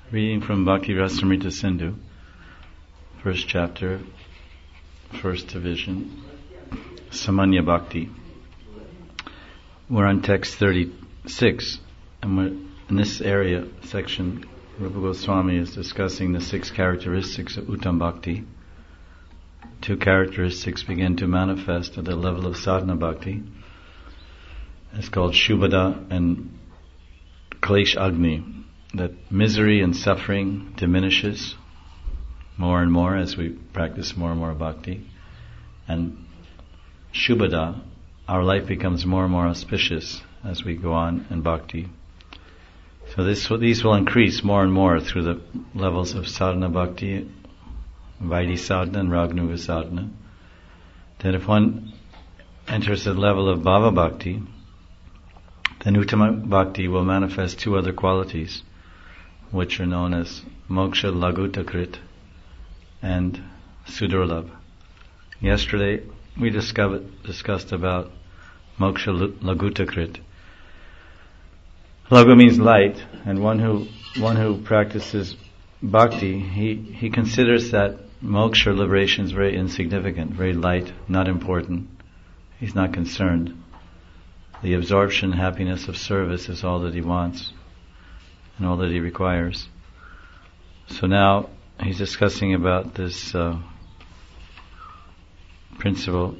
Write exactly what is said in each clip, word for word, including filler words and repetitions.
Reading from Bhakti Rasamrita Sindhu, first chapter, first division, Samanya Bhakti. We're on text thirty-six, and we're in this area, section, Rupa Goswami is discussing the six characteristics of Uttam Bhakti. Two characteristics begin to manifest at the level of Sadhana Bhakti. It's called Shubhada and Klesh Agni. That misery and suffering diminishes more and more as we practice more and more bhakti. And Shubhada, our life becomes more and more auspicious as we go on in bhakti. So this, these will increase more and more through the levels of sadhana bhakti, Vaidhi sadhana and Ragnuga sadhana. Then if one enters the level of bhava bhakti, then Uttama bhakti will manifest two other qualities, which are known as Moksha Lagutakrit and Sudurlabh. Yesterday we discovered, discussed about Moksha Lagutakrit. Lagu means light, and one who one who practices bhakti, he, he considers that moksha, liberation, is very insignificant, very light, not important. He's not concerned. The absorption, happiness of service is all that he wants and all that he requires. So now he's discussing about this uh, principle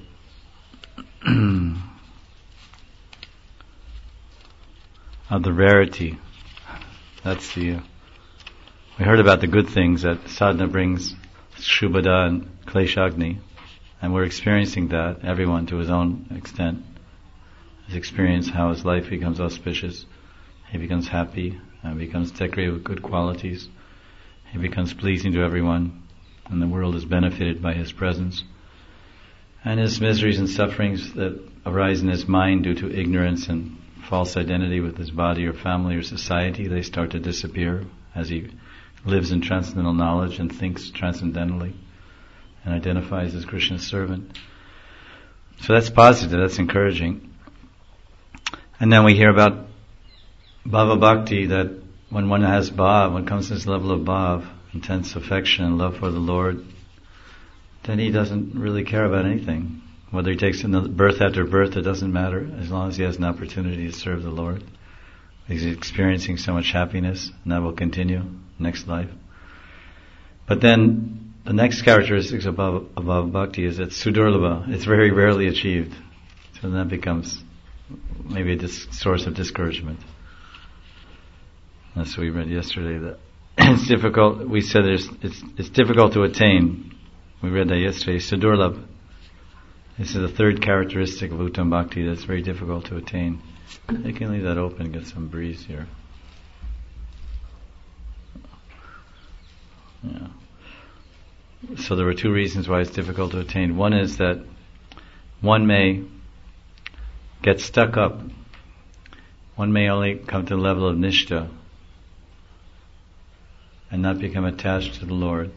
of the rarity. That's the uh, we heard about the good things that sadhana brings, Shubhada and Kleshagni, and we're experiencing that, everyone to his own extent has experienced how his life becomes auspicious, he becomes happy, and becomes decorated with good qualities. He becomes pleasing to everyone, and the world is benefited by his presence. And his miseries and sufferings that arise in his mind due to ignorance and false identity with his body or family or society, they start to disappear as he lives in transcendental knowledge and thinks transcendentally and identifies as Krishna's servant. So that's positive, that's encouraging. And then we hear about Bhava Bhakti, that when one has bhav, when comes to this level of bhav, intense affection and love for the Lord, then he doesn't really care about anything. Whether he takes another birth after birth, it doesn't matter, as long as he has an opportunity to serve the Lord. He's experiencing so much happiness, and that will continue next life. But then, the next characteristics of Bhava, of Bhava Bhakti is that Sudurlabha, it's very rarely achieved. So then that becomes maybe a dis- source of discouragement. That's what we read yesterday, that it's difficult, we said it's, it's, it's difficult to attain. We read that yesterday, Sudurlabh. This is the third characteristic of Uttam Bhakti that's very difficult to attain. I can leave that open, get some breeze here. Yeah. So there were two reasons why it's difficult to attain. One is that one may get stuck up. One may only come to the level of Nishtha and not become attached to the Lord,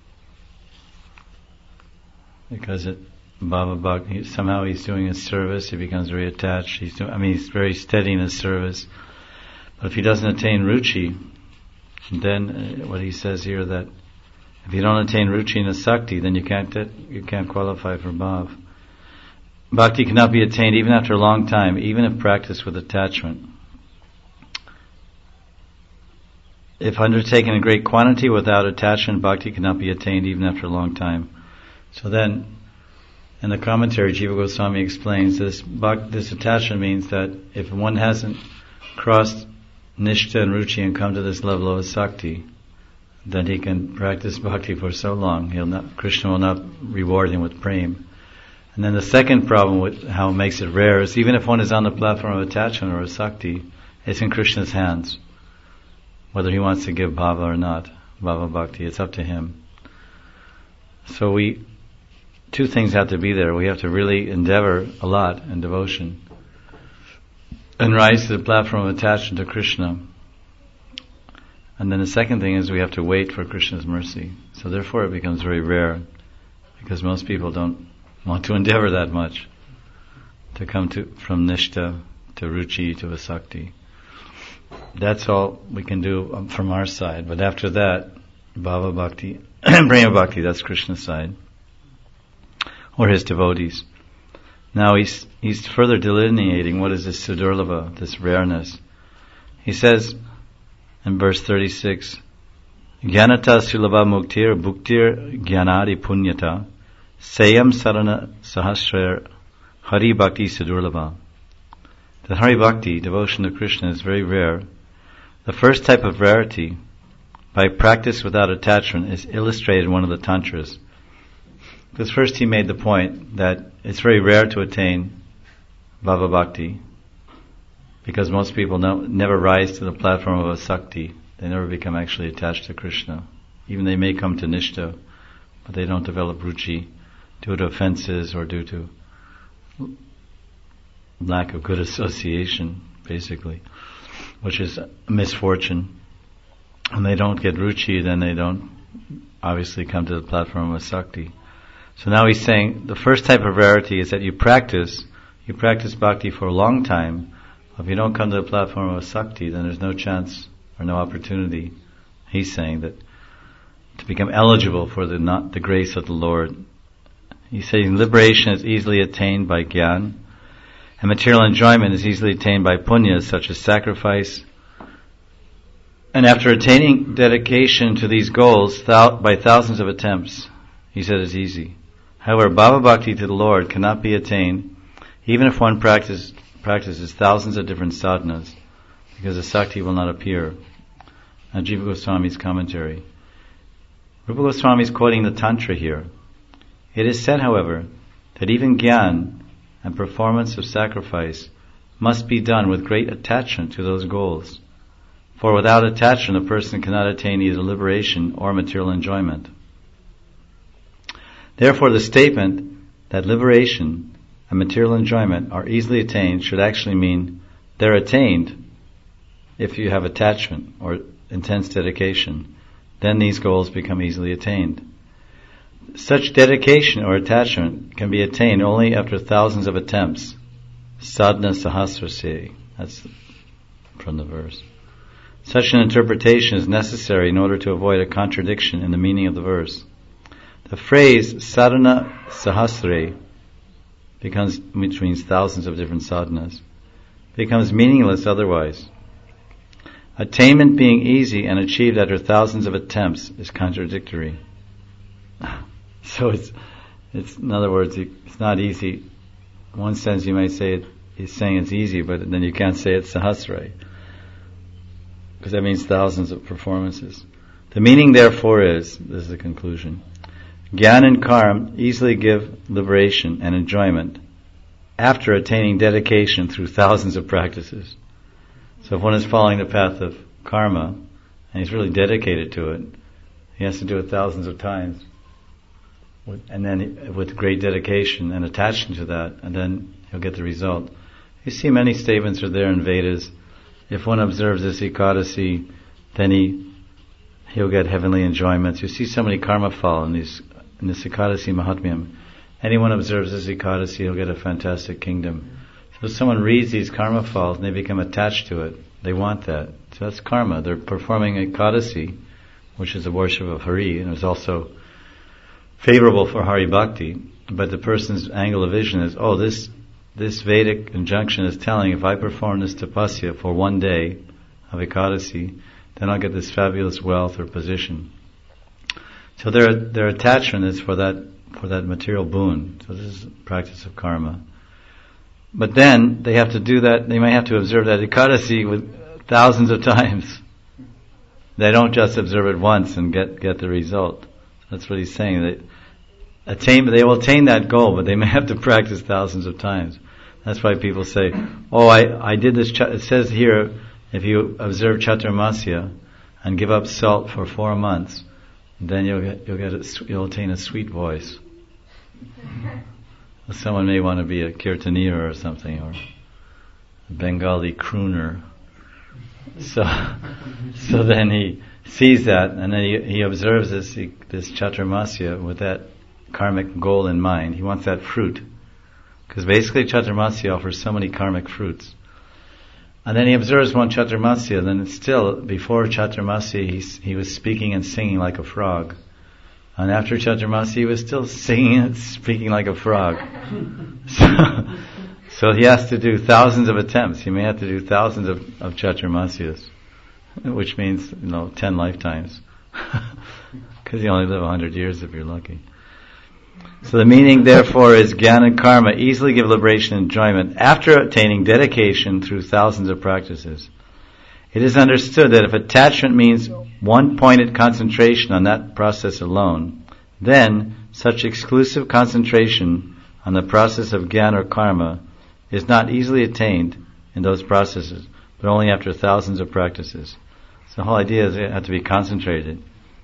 because it Bhava Bhakti, somehow he's doing his service, he becomes very attached. He's doing, I mean, he's very steady in his service. But if he doesn't attain ruchi, then uh, what he says here, that if you don't attain ruchi in asakti, then you can't get, you can't qualify for bhav. Bhakti cannot be attained even after a long time, even if practiced with attachment. If undertaken in great quantity without attachment, bhakti cannot be attained even after a long time. So then, in the commentary, Jiva Goswami explains this, this attachment means that if one hasn't crossed Nishtha and Ruchi and come to this level of asakti, then he can practice bhakti for so long, he'll not, Krishna will not reward him with prem. And then the second problem with how it makes it rare is even if one is on the platform of attachment or asakti, it's in Krishna's hands. Whether he wants to give bhava or not, bhava bhakti, it's up to him. So we, two things have to be there. We have to really endeavor a lot in devotion and rise to the platform of attachment to Krishna. And then the second thing is we have to wait for Krishna's mercy. So therefore it becomes very rare, because most people don't want to endeavor that much to come to from Nishtha to Ruchi to Asakti. that's all we can do from our side. But after that, Bhava Bhakti, Prema Bhakti, that's Krishna's side, or his devotees. Now he's he's further delineating what is this Sudurlabha, this rareness. He says in verse thirty-six, Jnanata Sulabha Muktir Bhuktir Jnanadi Punyata Sayam Sarana Sahasrar Hari Bhakti Sudurlabha. The Hari Bhakti, devotion to Krishna, is very rare. The first type of rarity, by practice without attachment, is illustrated in one of the tantras. Because first he made the point that it's very rare to attain Bhava Bhakti, because most people no, never rise to the platform of a Sakti. They never become actually attached to Krishna. Even they may come to Nishta, but they don't develop Ruchi due to offenses or due to lack of good association, basically, which is a misfortune. When they don't get Ruchi, then they don't obviously come to the platform of Sakti. So now he's saying the first type of rarity is that you practice, you practice bhakti for a long time. If you don't come to the platform of Sakti, then there's no chance or no opportunity, he's saying, that to become eligible for the not the grace of the Lord. He's saying liberation is easily attained by Gyan, and material enjoyment is easily attained by punyas such as sacrifice. And after attaining dedication to these goals thou- by thousands of attempts, he said it's easy. However, Bhava Bhakti to the Lord cannot be attained even if one practice, practices thousands of different sadhanas, because the Sakti will not appear. Now, Jiva Goswami's commentary. Rupa Goswami is quoting the Tantra here. It is said, however, that even Gyan and performance of sacrifice must be done with great attachment to those goals. For without attachment, a person cannot attain either liberation or material enjoyment. Therefore, the statement that liberation and material enjoyment are easily attained should actually mean they're attained if you have attachment or intense dedication. Then these goals become easily attained. Such dedication or attachment can be attained only after thousands of attempts. Sadhana sahasrasya. That's from the verse. Such an interpretation is necessary in order to avoid a contradiction in the meaning of the verse. The phrase sadhana sahasre becomes, which means thousands of different sadhanas, becomes meaningless otherwise. Attainment being easy and achieved after thousands of attempts is contradictory. So it's, it's in other words, it's not easy. In one sense, you might say it, he's saying it's easy, but then you can't say it's sahasra, because that means thousands of performances. The meaning, therefore, is, this is the conclusion, Gyan and Karma easily give liberation and enjoyment after attaining dedication through thousands of practices. So if one is following the path of karma, and he's really dedicated to it, he has to do it thousands of times, and then with great dedication and attachment to that, and then he'll get the result. You see many statements are there in Vedas. If one observes this Ekadasi, then he, he'll get heavenly enjoyments. You see so many karma fall in these, in this Ekadasi Mahatmyam. Anyone observes this Ekadasi, he'll get a fantastic kingdom. So if someone reads these karma falls and they become attached to it, they want that. So that's karma. They're performing Ekadasi, which is the worship of Hari, and it's also favorable for Hari Bhakti. But the person's angle of vision is, oh, this this Vedic injunction is telling, if I perform this tapasya for one day of Ekadasi, then I'll get this fabulous wealth or position. So their their attachment is for that for that material boon. So this is the practice of karma. But then they have to do that, they may have to observe that Ekadasi with thousands of times. They don't just observe it once and get, get the result. That's what he's saying. They attain, they will attain that goal, but they may have to practice thousands of times. That's why people say, oh, I, I did this, ch-. It says here, if you observe Chaturmasya and give up salt for four months, then you'll get, you'll get a, you'll attain a sweet voice. Someone may want to be a kirtaniya or something, or a Bengali crooner. So, so then he sees that, and then he, he observes this this Chaturmasya with that karmic goal in mind. He wants that fruit, because basically Chaturmasya offers so many karmic fruits. And then he observes one Chaturmasya, then it's still, before Chaturmasya, he, he was speaking and singing like a frog. And after Chaturmasya, he was still singing and speaking like a frog. So, so he has to do thousands of attempts. He may have to do thousands of, of Chaturmasyas, which means, you know, ten lifetimes. Because you only live a hundred years if you're lucky. So the meaning, therefore, is jnana and karma easily give liberation and enjoyment after attaining dedication through thousands of practices. It is understood that if attachment means one-pointed concentration on that process alone, then such exclusive concentration on the process of jnana or karma is not easily attained in those processes, but only after thousands of practices. So the whole idea is it has to be concentrated.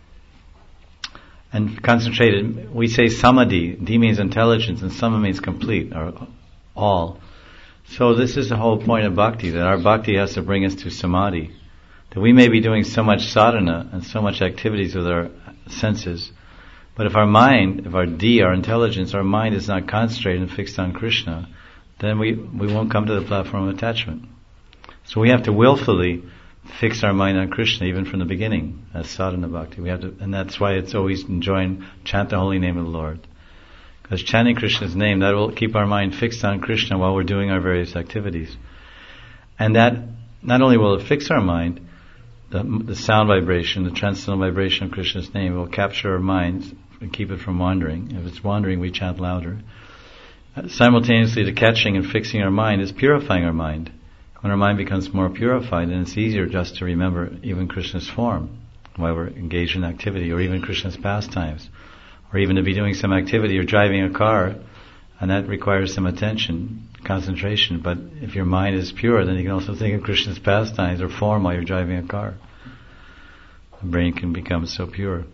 And concentrated, we say samadhi. D means intelligence, and sama means complete, or all. So this is the whole point of bhakti, that our bhakti has to bring us to samadhi. That we may be doing so much sadhana and so much activities with our senses, but if our mind, if our D, our intelligence, our mind is not concentrated and fixed on Krishna, then we, we won't come to the platform of attachment. So we have to willfully fix our mind on Krishna even from the beginning as sadhana bhakti. We have to, and that's why it's always enjoined, chant the holy name of the Lord. Because chanting Krishna's name, that will keep our mind fixed on Krishna while we're doing our various activities. And that not only will it fix our mind, the, the sound vibration, the transcendental vibration of Krishna's name will capture our minds and keep it from wandering. If it's wandering, we chant louder. Uh, simultaneously, the catching and fixing our mind is purifying our mind. When our mind becomes more purified, then it's easier just to remember even Krishna's form while we're engaged in activity, or even Krishna's pastimes, or even to be doing some activity or driving a car, and that requires some attention, concentration. But if your mind is pure, then you can also think of Krishna's pastimes or form while you're driving a car. The brain can become so pure.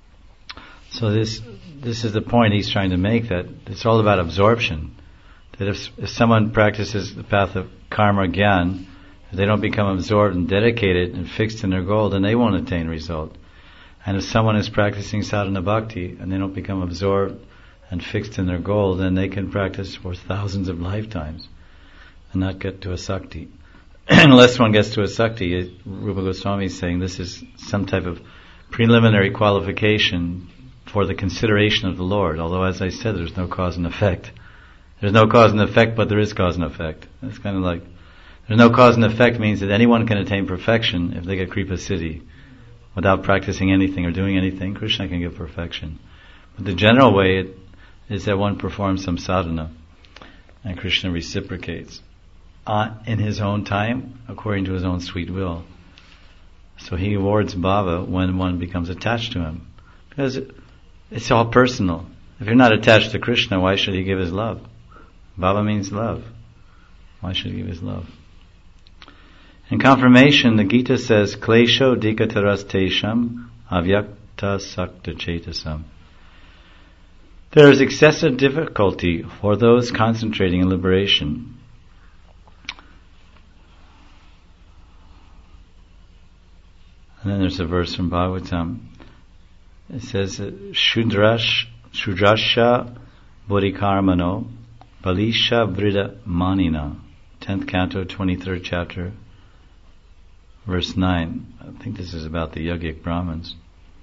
So this this is the point he's trying to make, that it's all about absorption. That if, if someone practices the path of karma jnana, if they don't become absorbed and dedicated and fixed in their goal, then they won't attain result. And if someone is practicing sadhana bhakti and they don't become absorbed and fixed in their goal, then they can practice for thousands of lifetimes and not get to a sakti. Unless one gets to a sakti, Rupa Goswami is saying this is some type of preliminary qualification for the consideration of the Lord. Although, as I said, there's no cause and effect. There's no cause and effect, but there is cause and effect. It's kind of like, there's no cause and effect means that anyone can attain perfection if they get Kripa Siddhi. Without practicing anything or doing anything, Krishna can give perfection. But the general way it, is that one performs some sadhana, and Krishna reciprocates uh, in his own time, according to his own sweet will. So he awards bhava when one becomes attached to him. Because it, it's all personal. If you're not attached to Krishna, why should he give his love? Bhava means love. Why should he give his love? In confirmation, the Gita says, Klesho dikataras tesham avyakta sakta chetasam. There is excessive difficulty for those concentrating in liberation. And then there's a verse from Bhagavatam. It says, Shudrash, Shudrasha Bodhikarmano Balisha Vrida Manina. tenth canto, twenty-third chapter, verse nine. I think this is about the yogic Brahmins.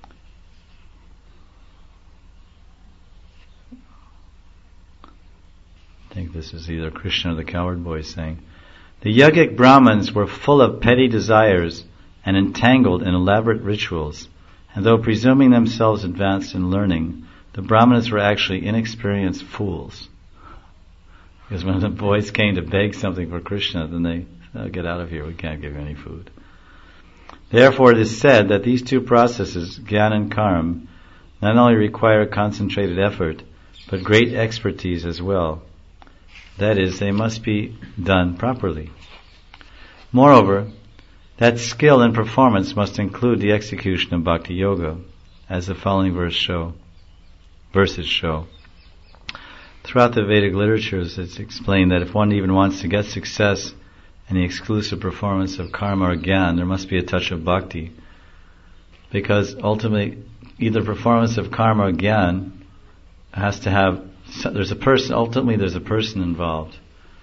I think this is either Krishna or the coward boy saying, the yogic Brahmins were full of petty desires and entangled in elaborate rituals, and though presuming themselves advanced in learning, the Brahmanas were actually inexperienced fools. Because when the boys came to beg something for Krishna, then they, oh, get out of here, we can't give you any food. Therefore it is said that these two processes, jnana and karma, not only require concentrated effort, but great expertise as well. That is, they must be done properly. Moreover, that skill and performance must include the execution of bhakti yoga, as the following verse show, verses show. Throughout the Vedic literatures, it's explained that if one even wants to get success in the exclusive performance of karma or jnana, there must be a touch of bhakti. Because ultimately, either performance of karma or jnana has to have, there's a person, ultimately there's a person involved.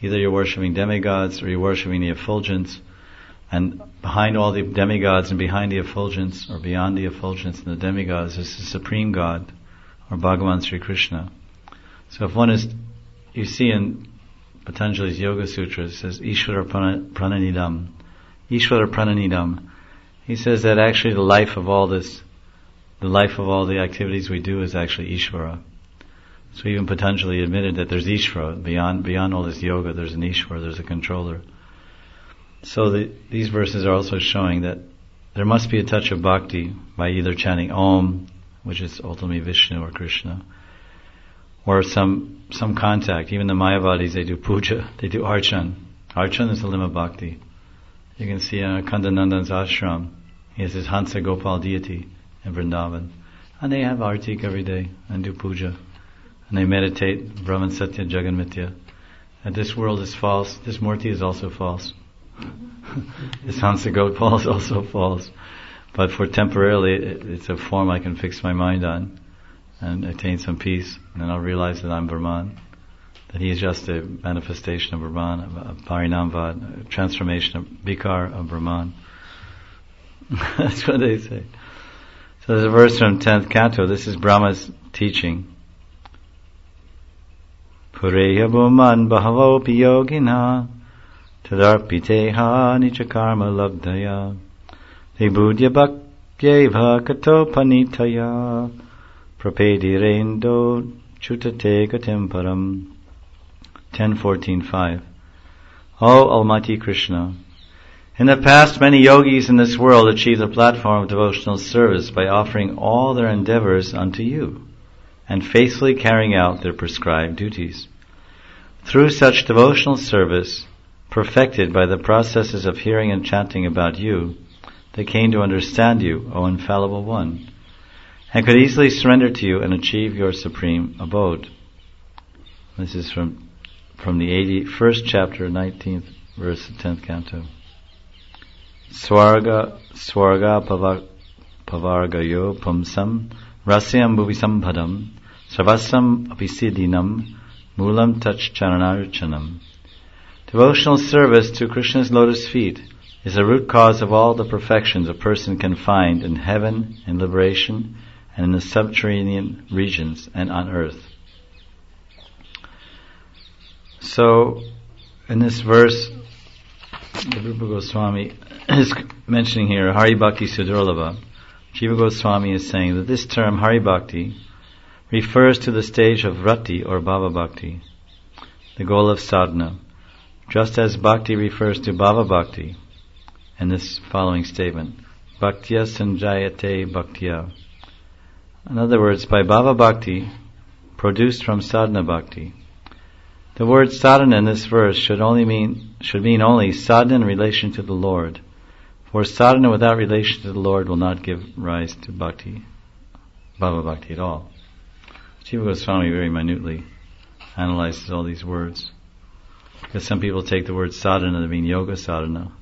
Either you're worshipping demigods or you're worshipping the effulgence. And behind all the demigods and behind the effulgence, or beyond the effulgence and the demigods, is the Supreme God, or Bhagavan Sri Krishna. So if one is, you see in Patanjali's Yoga Sutra, it says, Ishvara Prananidam. Ishvara Prananidam. He says that actually the life of all this, the life of all the activities we do is actually Ishvara. So even Patanjali admitted that there's Ishvara. Beyond, beyond all this yoga, there's an Ishvara, there's a controller. So the, these verses are also showing that there must be a touch of bhakti by either chanting Om, which is ultimately Vishnu or Krishna, or some some contact. Even the Mayavadis, they do puja, they do archan. Archan is the limb of bhakti. You can see uh, Kandanandan's ashram. He has his Hansa Gopal deity in Vrindavan. And they have artik every day and do puja. And they meditate, Brahman Satya Jagan Mithya. And this world is false, this Murti is also false. This Hansa Gopal is also false. But for temporarily, it, it's a form I can fix my mind on and attain some peace. And then I'll realize that I'm Brahman. That he is just a manifestation of Brahman, a Parinamvad, a transformation of Bikar of Brahman. That's what they say. So there's a verse from tenth canto. This is Brahma's teaching. Pureya Bhuman Bahavo Piyogina Tadarpiteha Nichakarma Labdaya Vibhudya Bhakyeva Kato Panitaya Prapedirendo Chutate Gatim Param. ten fourteen five. O Almighty Krishna, in the past many yogis in this world achieved the platform of devotional service by offering all their endeavors unto you and faithfully carrying out their prescribed duties. Through such devotional service, perfected by the processes of hearing and chanting about you, they came to understand you, O Infallible One, and could easily surrender to you and achieve your supreme abode. This is from from the eighty-first chapter, nineteenth verse, tenth canto. Swarga, swarga pava, pavargayo pumsam, rasyam bhuvisam padam, sarvasam apisidinam, mulam tach charanarchanam. Devotional service to Krishna's lotus feet is the root cause of all the perfections a person can find in heaven, in liberation, and in the subterranean regions and on earth. So, in this verse, the Rupa Goswami is mentioning here Hari Bhakti Sudurlabha. Jiva Goswami is saying that this term Hari Bhakti refers to the stage of Rati or Bhava Bhakti, the goal of sadhana, just as Bhakti refers to Bhava Bhakti in this following statement, Bhaktya Sanjayate Bhaktya. In other words, by Bhava Bhakti, produced from sadhana Bhakti. The word sadhana in this verse should only mean should mean only sadhana in relation to the Lord. For sadhana without relation to the Lord will not give rise to bhakti, bhava bhakti at all. Jiva Goswami very minutely analyzes all these words. Because some people take the word sadhana to mean yoga sadhana.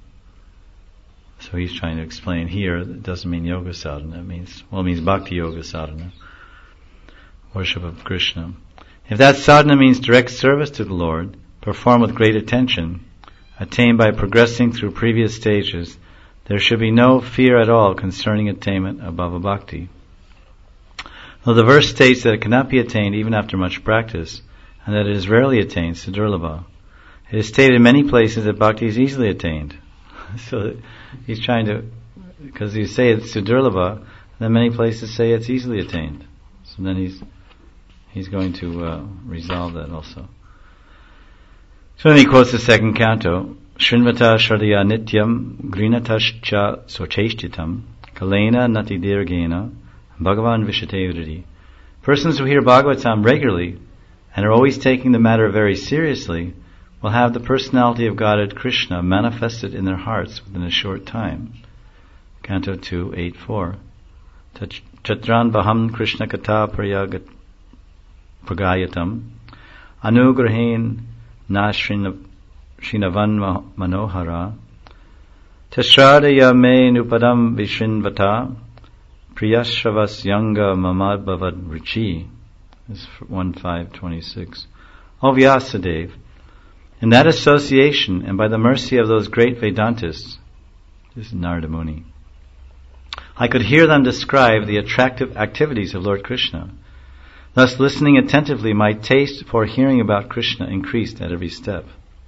So he's trying to explain here that it doesn't mean yoga sadhana. It means, well, it means bhakti yoga sadhana. Worship of Krishna. If that sadhana means direct service to the Lord, performed with great attention, attained by progressing through previous stages, there should be no fear at all concerning attainment of Bhava Bhakti. Though the verse states that it cannot be attained even after much practice, and that it is rarely attained, Sudurlabha, it is stated in many places that Bhakti is easily attained. So he's trying to, because you say it's Sudurlabha, then many places say it's easily attained. So then he's He's going to uh, resolve that also. So then he quotes the second canto, Shrinvata Shradaya Nityam Grinatascha Socheshtitam Kalena Nati Dirgena Bhagavan Vishate Vritti. Persons who hear Bhagavatam regularly and are always taking the matter very seriously will have the personality of Godhead Krishna manifested in their hearts within a short time. Canto two, eight four. Chatran Baham Krishna Kata Prayagat Pragayatam Anugrahen Na Shinavan Manohara Tashradaya Me Nupadam Vishinvata Priyashravas Yanga Mamad Bhavad Richi. This is one five twenty-six. O Vyasadeva, In that association, and by the mercy of those great Vedantists, this is Narada Muni, I could hear them describe the attractive activities of Lord Krishna. Thus, listening attentively, my taste for hearing about Krishna increased at every step.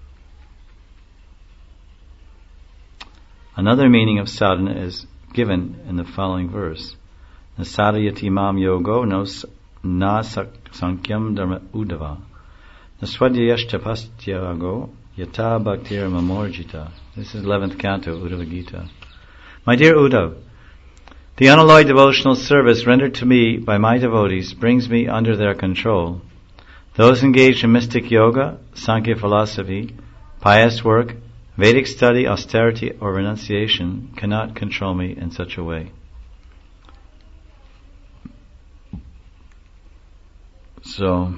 Another meaning of sadhana is given in the following verse. Nasadayati mam yogo no na sankyam dharma udava. Naswadhyashtapastyago yata bhaktir mamorjita. This is eleventh canto, Uddhava Gita. My dear Uddhav, the unalloyed devotional service rendered to me by my devotees brings me under their control. Those engaged in mystic yoga, Sankhya philosophy, pious work, Vedic study, austerity, or renunciation cannot control me in such a way. So,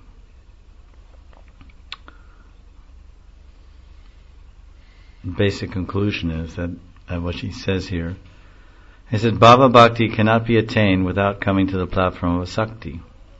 basic conclusion is that uh, what she says here is that Bhava Bhakti cannot be attained without coming to the platform of Asakti.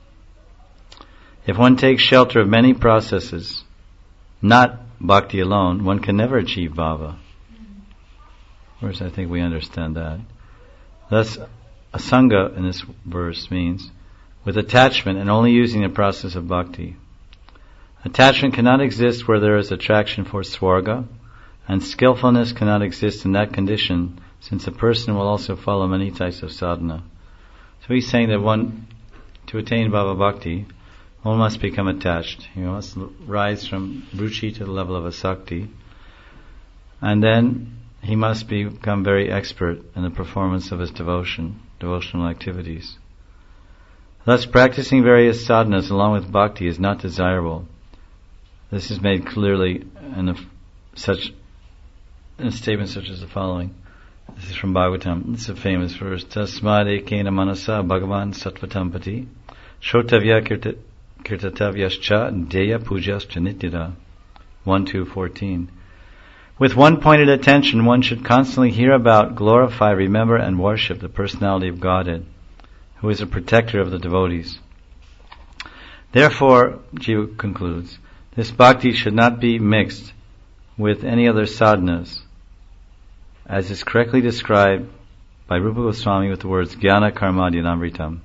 If one takes shelter of many processes, not Bhakti alone, one can never achieve Bhava. Of course, I think we understand that. Thus, Asanga in this verse means with attachment and only using the process of Bhakti. Attachment cannot exist where there is attraction for Swarga, and skillfulness cannot exist in that condition, since a person will also follow many types of sadhana. So he's saying that one, to attain Bhava Bhakti, one must become attached. He must rise from ruchi to the level of asakti, and then he must become very expert in the performance of his devotion, devotional activities. Thus, practicing various sadhanas along with bhakti is not desirable. This is made clearly in a, such in a statement such as the following. This is from Bhagavatam. This is a famous verse. Tasmad ekena manasa bhagavan sattvatam shotavya kirta, kirtatavyascha deya pujaschcha nityada. one two fourteen. With one-pointed attention, one should constantly hear about, glorify, remember, and worship the personality of Godhead, who is a protector of the devotees. Therefore, Jiva concludes, this bhakti should not be mixed with any other sadhanas, as is correctly described by Rupa Goswami with the words Jnana Karmadyanamritam.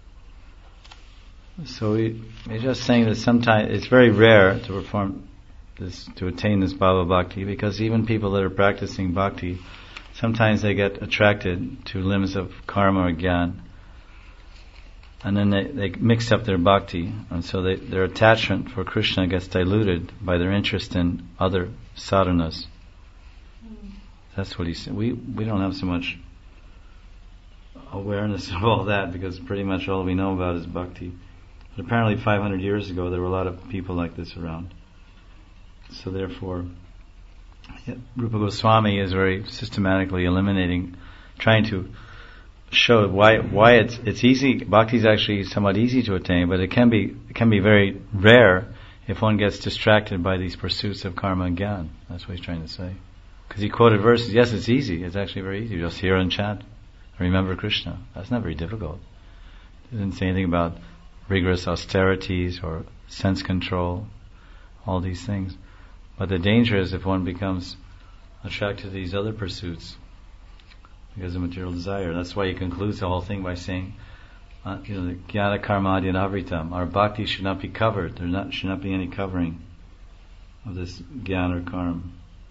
So we, we're just saying that sometimes it's very rare to perform this, to attain this Bhava Bhakti, because even people that are practicing Bhakti, sometimes they get attracted to limbs of karma or Jnana, and then they, they mix up their Bhakti, and so they, their attachment for Krishna gets diluted by their interest in other sadhanas. That's what he said. We we don't have so much awareness of all that, because pretty much all we know about is bhakti. But apparently five hundred years ago there were a lot of people like this around. So therefore, yeah, Rupa Goswami is very systematically eliminating, trying to show why why it's it's easy. Bhakti is actually somewhat easy to attain, but it can be it can be very rare if one gets distracted by these pursuits of karma and jnana. That's what he's trying to say. Because he quoted verses, yes, it's easy. It's actually very easy. Just hear and chant. Remember Krishna. That's not very difficult. It doesn't say anything about rigorous austerities or sense control, all these things. But the danger is if one becomes attracted to these other pursuits because of material desire. That's why he concludes the whole thing by saying, uh, you know, the jnana karmadyan avritam. Our bhakti should not be covered. There not, should not be any covering of this jnana or karma.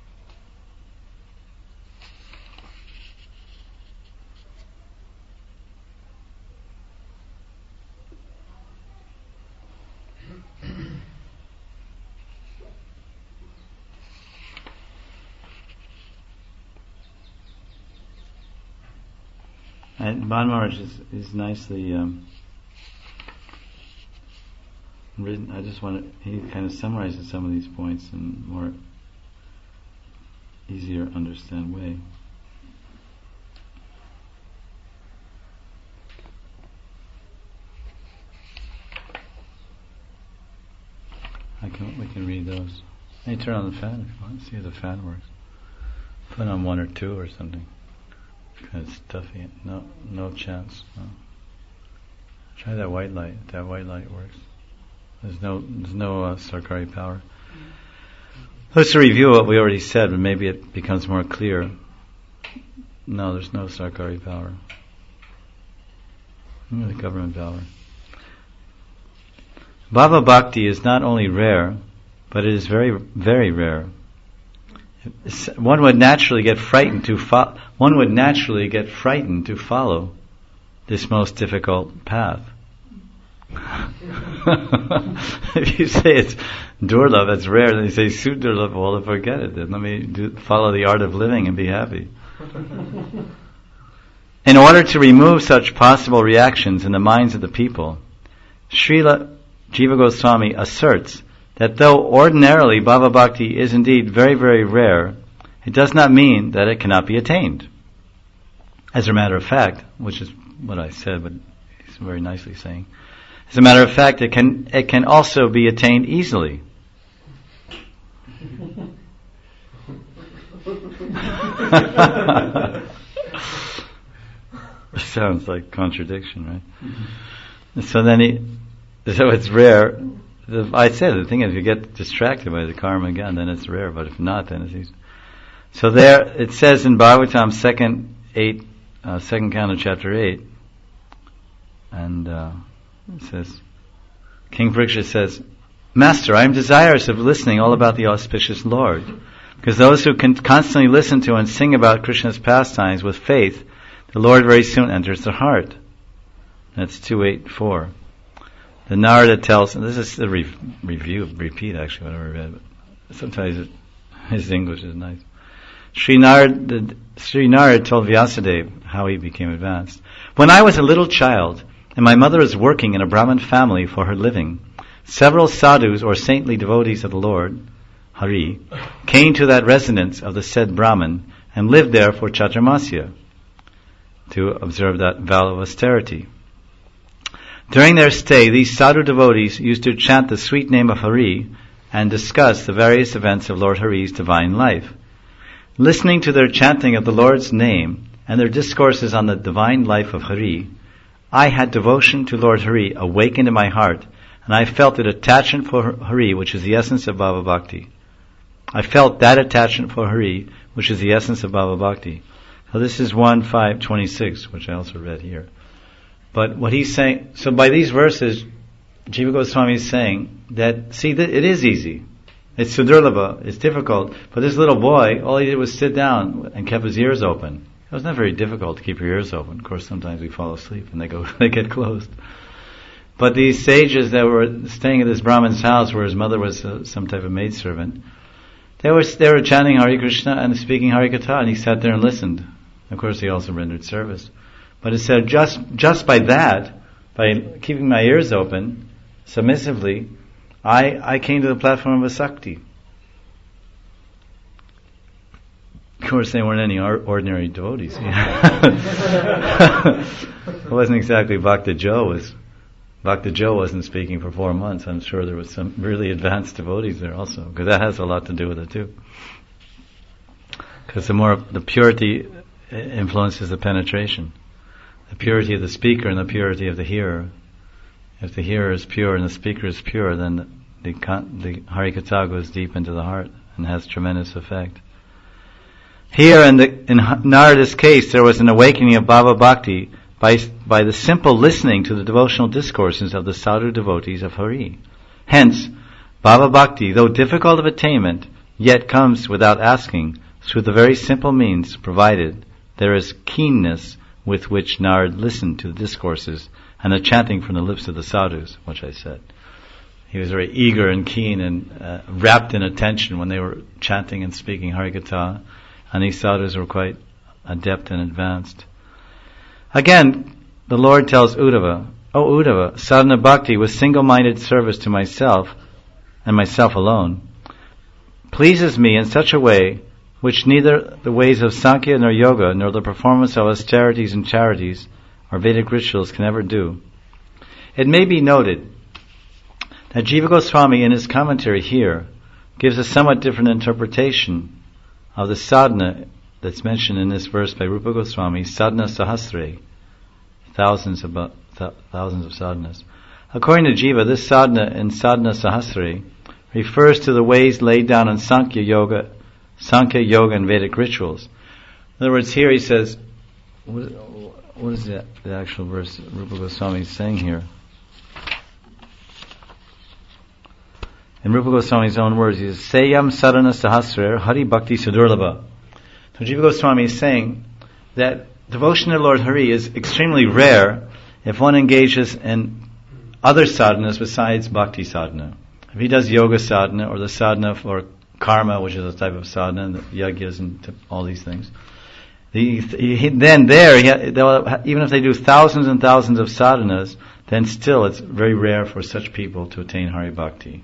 And Ban Maharaj is, is nicely um, written. I just want to, he kind of summarizes some of these points in more easier to understand way. I can, we can read those. Hey, turn on the fan if you want to see if the fan works. Put on one or two or something. Kind of stuffy. No, no chance. No. Try that white light. That white light works. There's no, there's no uh, Sarkari power. Let's review what we already said, and maybe it becomes more clear. No, there's no Sarkari power. The government power. Bhava Bhakti is not only rare, but it is very, very rare. One would naturally get frightened to fo- one would naturally get frightened to follow this most difficult path. If you say it's durlabh, it's rare, then you say sudurlabh, well, forget it. Then let me do, follow the art of living and be happy. In order to remove such possible reactions in the minds of the people, Srila Jiva Goswami asserts that though ordinarily Bhava Bhakti is indeed very, very rare, it does not mean that it cannot be attained. As a matter of fact, which is what I said, but he's very nicely saying, as a matter of fact, it can it can also be attained easily. Sounds like contradiction, right? Mm-hmm. So then he, so it's rare. I said the thing is, if you get distracted by the karma again, then it's rare. But if not, then it's easy. So there, it says in Bhagavatam second eight, uh, second canto, chapter eight, and uh, it says, King Parikshit says, "Master, I am desirous of listening all about the auspicious Lord, because those who can constantly listen to and sing about Krishna's pastimes with faith, the Lord very soon enters their heart." That's two eighty-four. The Narada tells, and this is a re- review, repeat actually, whatever I read, but sometimes it, his English is nice. Sri Narada, Sri Narada told Vyasadeva how he became advanced. "When I was a little child, and my mother was working in a Brahmin family for her living, several sadhus or saintly devotees of the Lord, Hari, came to that residence of the said Brahmin and lived there for Chaturmasya, to observe that vow of austerity. During their stay, these sadhu devotees used to chant the sweet name of Hari and discuss the various events of Lord Hari's divine life. Listening to their chanting of the Lord's name and their discourses on the divine life of Hari, I had devotion to Lord Hari awakened in my heart, and I felt an attachment for Hari, which is the essence of Bhava Bhakti. I felt that attachment for Hari, which is the essence of Bhava Bhakti." So this is one five twenty-six, which I also read here. But what he's saying, so by these verses, Jiva Goswami is saying that, see, th- it is easy. It's sudurlabha, it's difficult. But this little boy, all he did was sit down and kept his ears open. It was not very difficult to keep your ears open. Of course, sometimes we fall asleep and they go, they get closed. But these sages that were staying at this Brahmin's house, where his mother was uh, some type of maidservant, they were they were chanting Hare Krishna and speaking Hare Katha, and he sat there and listened. Of course, he also rendered service. But it said, just just by that, by keeping my ears open, submissively, I, I came to the platform of Asakti. Of course, they weren't any ordinary devotees. It wasn't exactly Bhakta Joe was. Bhakta Joe wasn't speaking for four months. I'm sure there was some really advanced devotees there also, because that has a lot to do with it too. Because the more the purity influences the penetration, the purity of the speaker and the purity of the hearer. If the hearer is pure and the speaker is pure, then the the Harikatha goes deep into the heart and has tremendous effect. Here in, the, in Narada's case, there was an awakening of Bhava Bhakti by, by the simple listening to the devotional discourses of the sadhu devotees of Hari. Hence, Bhava Bhakti, though difficult of attainment, yet comes without asking, through the very simple means provided there is keenness with which Narad listened to the discourses and the chanting from the lips of the sadhus, which I said. He was very eager and keen and uh, rapt in attention when they were chanting and speaking Harikatha, and these sadhus were quite adept and advanced. Again, the Lord tells Uddhava, "O Uddhava, sadhana bhakti with single-minded service to myself, and myself alone, pleases me in such a way which neither the ways of Sankhya nor Yoga, nor the performance of austerities and charities, or Vedic rituals can ever do." It may be noted that Jiva Goswami in his commentary here gives a somewhat different interpretation of the sadhana that's mentioned in this verse by Rupa Goswami, sadhana sahasre, thousands of, th- thousands of sadhanas. According to Jiva, this sadhana in sadhana sahasre refers to the ways laid down in Sankhya Yoga, Sankhya Yoga and Vedic rituals. In other words, here he says, what, what is the, the actual verse Rupa Goswami is saying here? In Rupa Goswami's own words, he says, Seyam Sadhana Sahasrar Hari Bhakti Sudurlabha. So Jiva Goswami is saying that devotion to Lord Hari is extremely rare if one engages in other sadhanas besides bhakti sadhana. If he does yoga sadhana or the sadhana for karma, which is a type of sadhana, the yagyas and t- all these things, the, he, then there, he, even if they do thousands and thousands of sadhanas, then still it's very rare for such people to attain Hari Bhakti.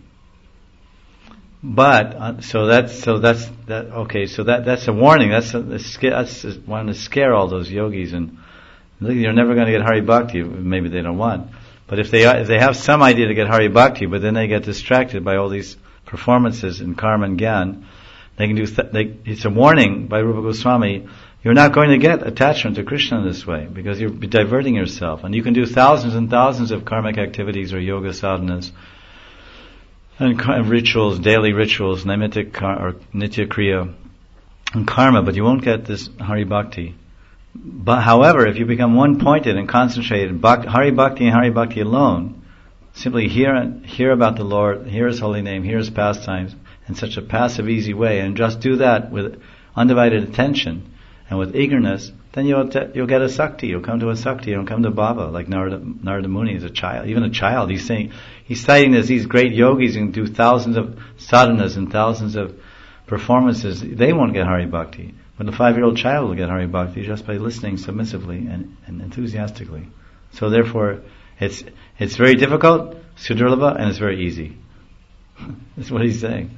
But uh, so that's so that's that okay. So that that's a warning. That's a, a sca- that's a, wanting to scare all those yogis, and you're never going to get Hari Bhakti. Maybe they don't want. But if they are, if they have some idea to get Hari Bhakti, but then they get distracted by all these performances in karma and gyan, they can do. Th- they, it's a warning by Rupa Goswami. You're not going to get attachment to Krishna in this way because you're diverting yourself, and you can do thousands and thousands of karmic activities or yoga sadhanas. And rituals, daily rituals, naimittic kar- or nitya kriya, and karma, but you won't get this Hari Bhakti. But however, if you become one-pointed and concentrated, Bhak- Hari Bhakti and Hari Bhakti alone, simply hear hear about the Lord, hear His holy name, hear His pastimes in such a passive, easy way, and just do that with undivided attention and with eagerness, then you'll te- you'll get a sakti. You'll come to a sakti. You'll come to Baba, like Narada, Narada Muni is a child, even a child. He's saying, he's citing as these great yogis who can do thousands of sadhanas and thousands of performances. They won't get Hari Bhakti, but a five-year-old child will get Hari Bhakti just by listening submissively and, and enthusiastically. So therefore, it's it's very difficult, Sudurlabha, and it's very easy. That's what he's saying.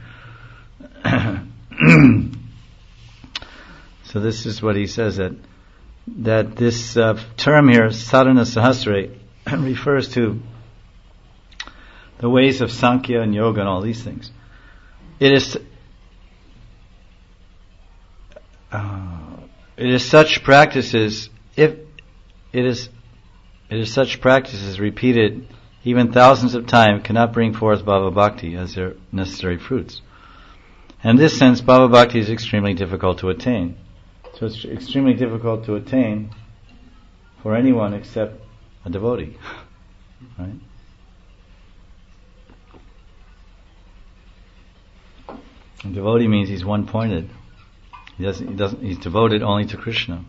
So this is what he says, that that this uh, term here, sadhana sahasra, refers to the ways of Sankhya and Yoga and all these things. It is uh, it is such practices, if it is it is such practices repeated even thousands of times, cannot bring forth Bhava Bhakti as their necessary fruits. And in this sense, Bhava Bhakti is extremely difficult to attain. So it's extremely difficult to attain for anyone except a devotee, right? A devotee means he's one-pointed. He doesn't. He doesn't. He's devoted only to Krishna.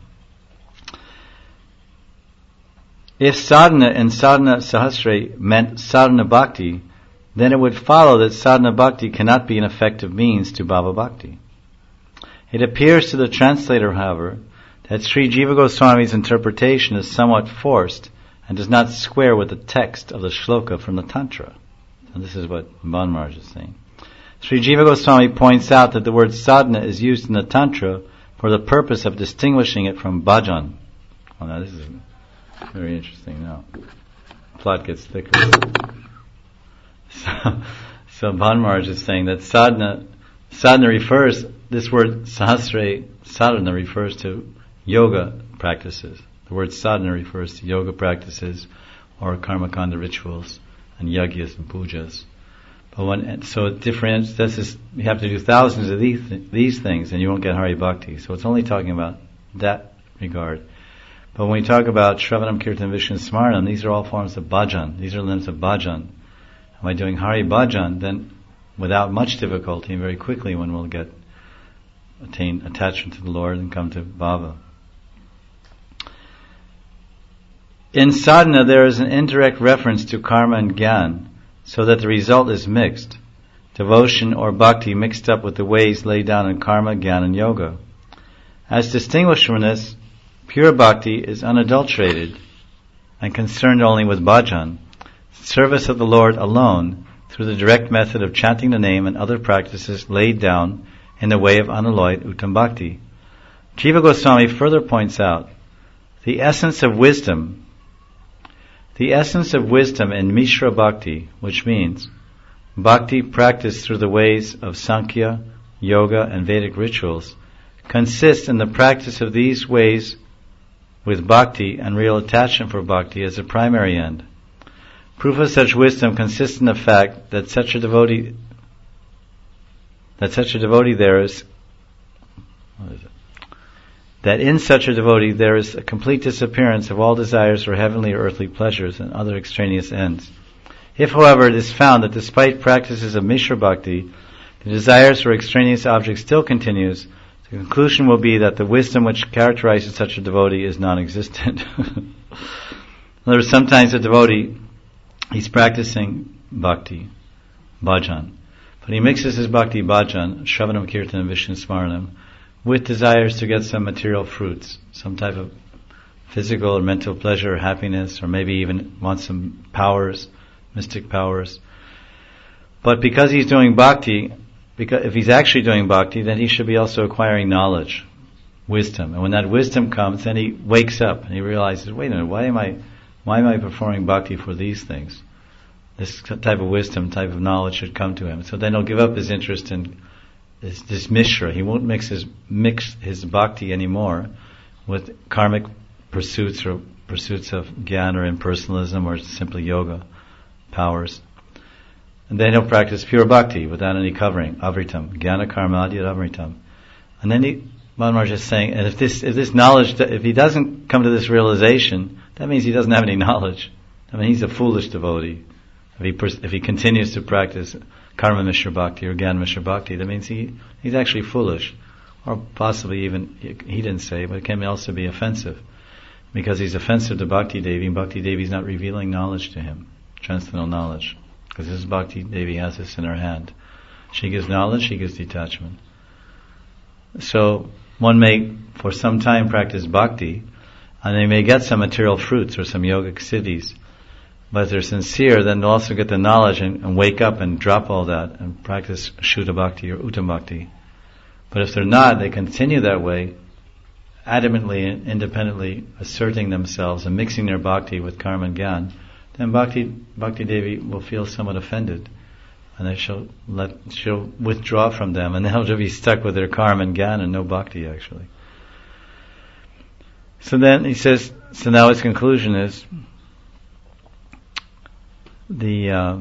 If sadhana and sadhana sahasra meant sadhana bhakti, then it would follow that sadhana bhakti cannot be an effective means to Bhava Bhakti. It appears to the translator, however, that Sri Jiva Goswami's interpretation is somewhat forced and does not square with the text of the shloka from the Tantra. And this is what Bhan Maharaj is saying. Sri Jiva Goswami points out that the word sadhana is used in the Tantra for the purpose of distinguishing it from bhajan. Well, now this is very interesting now. The plot gets thicker. So, so Bhan Maharaj is saying that sadhana, sadhana refers, this word sahasra, sadhana refers to yoga practices. The word sadhana refers to yoga practices or karmakanda rituals and yagyas and pujas. But when, so it differentiates, this is, you have to do thousands of these, these things and you won't get Hari Bhakti. So it's only talking about that regard. But when we talk about Shravanam, Kirtan, Vishnu, Smaranam, these are all forms of bhajan. These are limbs of bhajan. And by doing Hari Bhajan, then without much difficulty and very quickly one will get, attain attachment to the Lord and come to Bhava. In sadhana there is an indirect reference to karma and gyan, so that the result is mixed. Devotion or bhakti mixed up with the ways laid down in karma, gyan and yoga. As distinguished from this, pure bhakti is unadulterated and concerned only with bhajan, service of the Lord alone, through the direct method of chanting the name and other practices laid down in the way of unalloyed uttam bhakti. Jiva Goswami further points out the essence of wisdom The essence of wisdom in Mishra Bhakti, which means bhakti practiced through the ways of Sankhya, Yoga and Vedic rituals, consists in the practice of these ways with bhakti and real attachment for bhakti as a primary end. Proof of such wisdom consists in the fact that such a devotee that such a devotee there is, what is it? That in such a devotee there is a complete disappearance of all desires for heavenly or earthly pleasures and other extraneous ends. If, however, it is found that despite practices of Mishra Bhakti, the desires for extraneous objects still continues, the conclusion will be that the wisdom which characterizes such a devotee is non-existent. In other words, sometimes a devotee, he's practicing bhakti, bhajan, but he mixes his bhakti bhajan, Shravanam, Kirtanam, Vishnu Smaranam, with desires to get some material fruits, some type of physical or mental pleasure or happiness, or maybe even wants some powers, mystic powers. But because he's doing bhakti, because if he's actually doing bhakti, then he should be also acquiring knowledge, wisdom. And when that wisdom comes, then he wakes up and he realizes, wait a minute, why am I, why am I performing bhakti for these things? This type of wisdom, type of knowledge should come to him. So then he'll give up his interest in this, this mishra. He won't mix his mix his bhakti anymore with karmic pursuits or pursuits of jnana or impersonalism or simply yoga powers. And then he'll practice pure bhakti without any covering, avritam, jnana karma adhyat avritam. And then he, Maharaj is saying, and if this if this knowledge, if he doesn't come to this realization, that means he doesn't have any knowledge. I mean, he's a foolish devotee. If he pers- if he continues to practice karma mishra bhakti or jnana mishra bhakti, that means he he's actually foolish, or possibly even he didn't say, but it can also be offensive, because he's offensive to Bhakti Devi, and Bhakti Devi is not revealing knowledge to him, transcendental knowledge, because this Bhakti Devi has this in her hand. She gives knowledge, she gives detachment. So one may, for some time, practice bhakti, and they may get some material fruits or some yogic siddhis. But if they're sincere, then they'll also get the knowledge and, and wake up and drop all that and practice Shuddha Bhakti or Uttam Bhakti. But if they're not, they continue that way, adamantly and independently asserting themselves and mixing their bhakti with karma and jnana, then Bhakti, Bhakti Devi will feel somewhat offended. And then she'll, let, she'll withdraw from them, and they'll be stuck with their karma and jnana and no bhakti actually. So then he says, so now his conclusion is, the uh,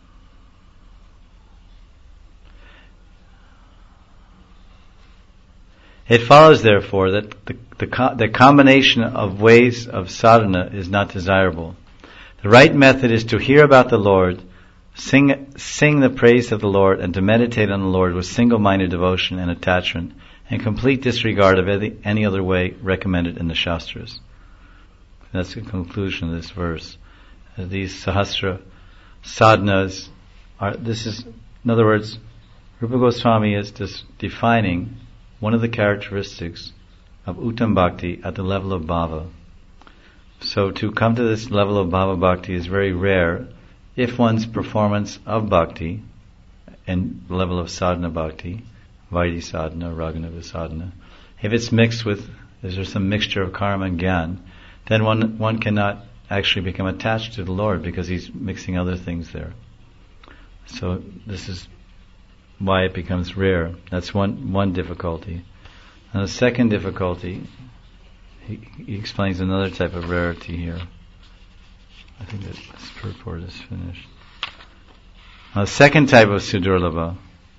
it follows therefore that the, the, co- the combination of ways of sadhana is not desirable. The right method is to hear about the Lord, sing sing the praise of the Lord, and to meditate on the Lord with single-minded devotion and attachment, and complete disregard of any, any other way recommended in the Shastras. That's the conclusion of this verse. These Sahasra sadhanas are, this is, in other words, Rupa Goswami is just defining one of the characteristics of Uttam Bhakti at the level of bhava. So to come to this level of bhava bhakti is very rare if one's performance of bhakti and the level of sadhana bhakti, Vaidhi sadhana, Raghunava sadhana, if it's mixed with, is there some mixture of karma and jnana, then one one cannot actually become attached to the Lord because he's mixing other things there. So this is why it becomes rare. That's one one difficulty. And the second difficulty, he, he explains another type of rarity here. I think that this purport is finished. Now, the second type of Sudurlabha,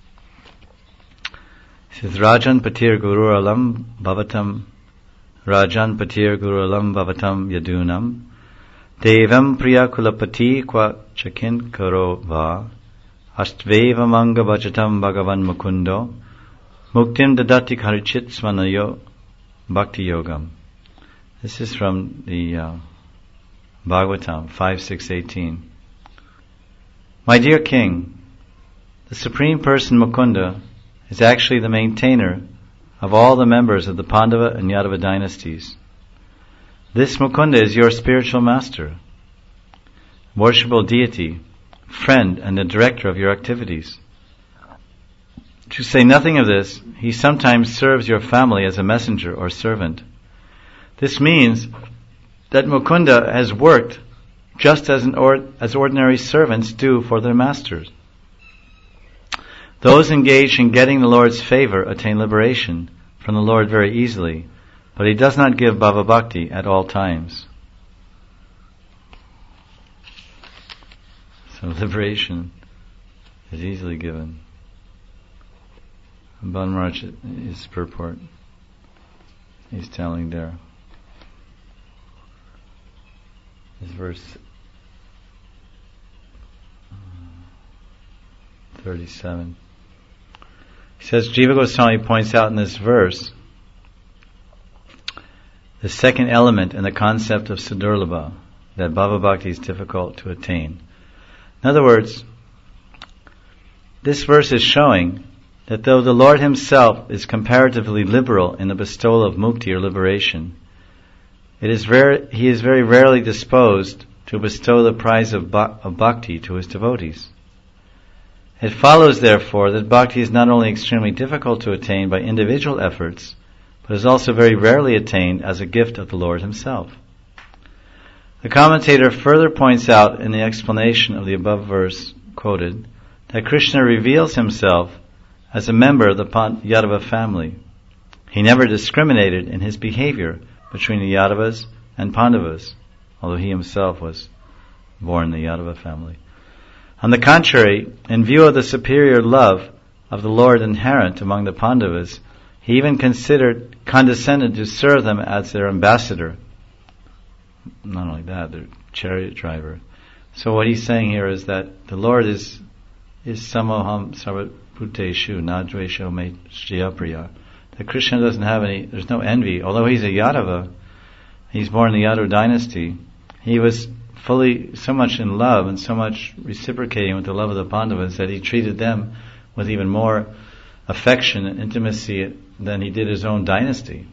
he says, Rajan patir guru alam bhavatam, Rajan patir guru alam bhavatam yadunam, Devam priya kulapati kwa chakin karo va, Astveva manga bhajatam bhagavan mukundo, Muktim dadati karichit svanayo bhakti yogam. This is from the uh, Bhagavatam five six eighteen. My dear king, the Supreme Person Mukunda is actually the maintainer of all the members of the Pandava and Yadava dynasties. This Mukunda is your spiritual master, worshipable deity, friend, and the director of your activities. To say nothing of this, he sometimes serves your family as a messenger or servant. This means that Mukunda has worked just as an or, as ordinary servants do for their masters. Those engaged in getting the Lord's favor attain liberation from the Lord very easily, but he does not give bhava bhakti at all times. So liberation is easily given. Balaram Maharaj, his purport, he's telling there. This verse thirty-seven. He says, Jiva Goswami points out in this verse the second element in the concept of Sadurlabha, that Bhava Bhakti is difficult to attain. In other words, this verse is showing that though the Lord Himself is comparatively liberal in the bestowal of mukti or liberation, it is very, He is very rarely disposed to bestow the prize of, ba- of bhakti to His devotees. It follows, therefore, that bhakti is not only extremely difficult to attain by individual efforts, but is also very rarely attained as a gift of the Lord Himself. The commentator further points out in the explanation of the above verse quoted that Krishna reveals Himself as a member of the Yadava family. He never discriminated in His behavior between the Yadavas and Pandavas, although He Himself was born in the Yadava family. On the contrary, in view of the superior love of the Lord inherent among the Pandavas, He even considered, condescended to serve them as their ambassador. Not only that, their chariot driver. So what he's saying here is that the Lord is is samoham sarvabhuteshu nadvesho me shriyapriya. That Krishna doesn't have any, there's no envy. Although he's a Yadava, he's born in the Yadava dynasty, he was fully so much in love and so much reciprocating with the love of the Pandavas that he treated them with even more affection and intimacy than he did his own dynasty.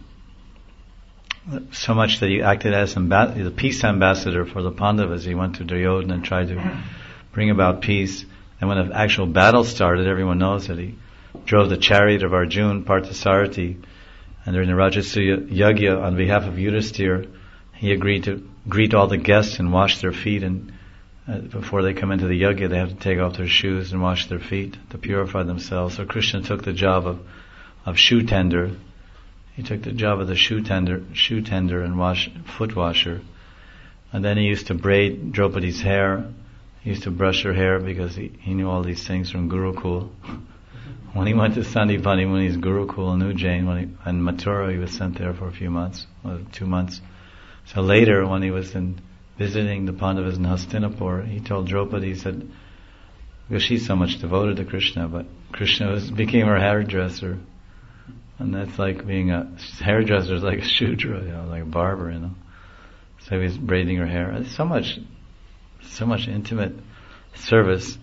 So much that he acted as amba- the peace ambassador for the Pandavas. He went to Duryodhana and tried to bring about peace. And when an actual battle started, everyone knows that he drove the chariot of Arjuna, Parthasarathi, and during the Rajasuya Yagya on behalf of Yudhisthira, he agreed to greet all the guests and wash their feet, and uh, before they come into the yagya they have to take off their shoes and wash their feet to purify themselves. So Krishna took the job of, of shoe tender. He took the job of the shoe tender, shoe tender and wash, foot washer. And then he used to braid Draupadi's hair. He used to brush her hair because he, he knew all these things from Gurukul. When he went to Sandipani Muni's Gurukul in Ujjain, when he, in Mathura, he was sent there for a few months, or two months. So later, when he was in visiting the Pandavas in Hastinapur, he told Draupadi, he said, because she's so much devoted to Krishna, but Krishna was, became her hairdresser. And that's like being a hairdresser is like a shudra, you know, like a barber, you know. So he was braiding her hair. It's so much, so much intimate service.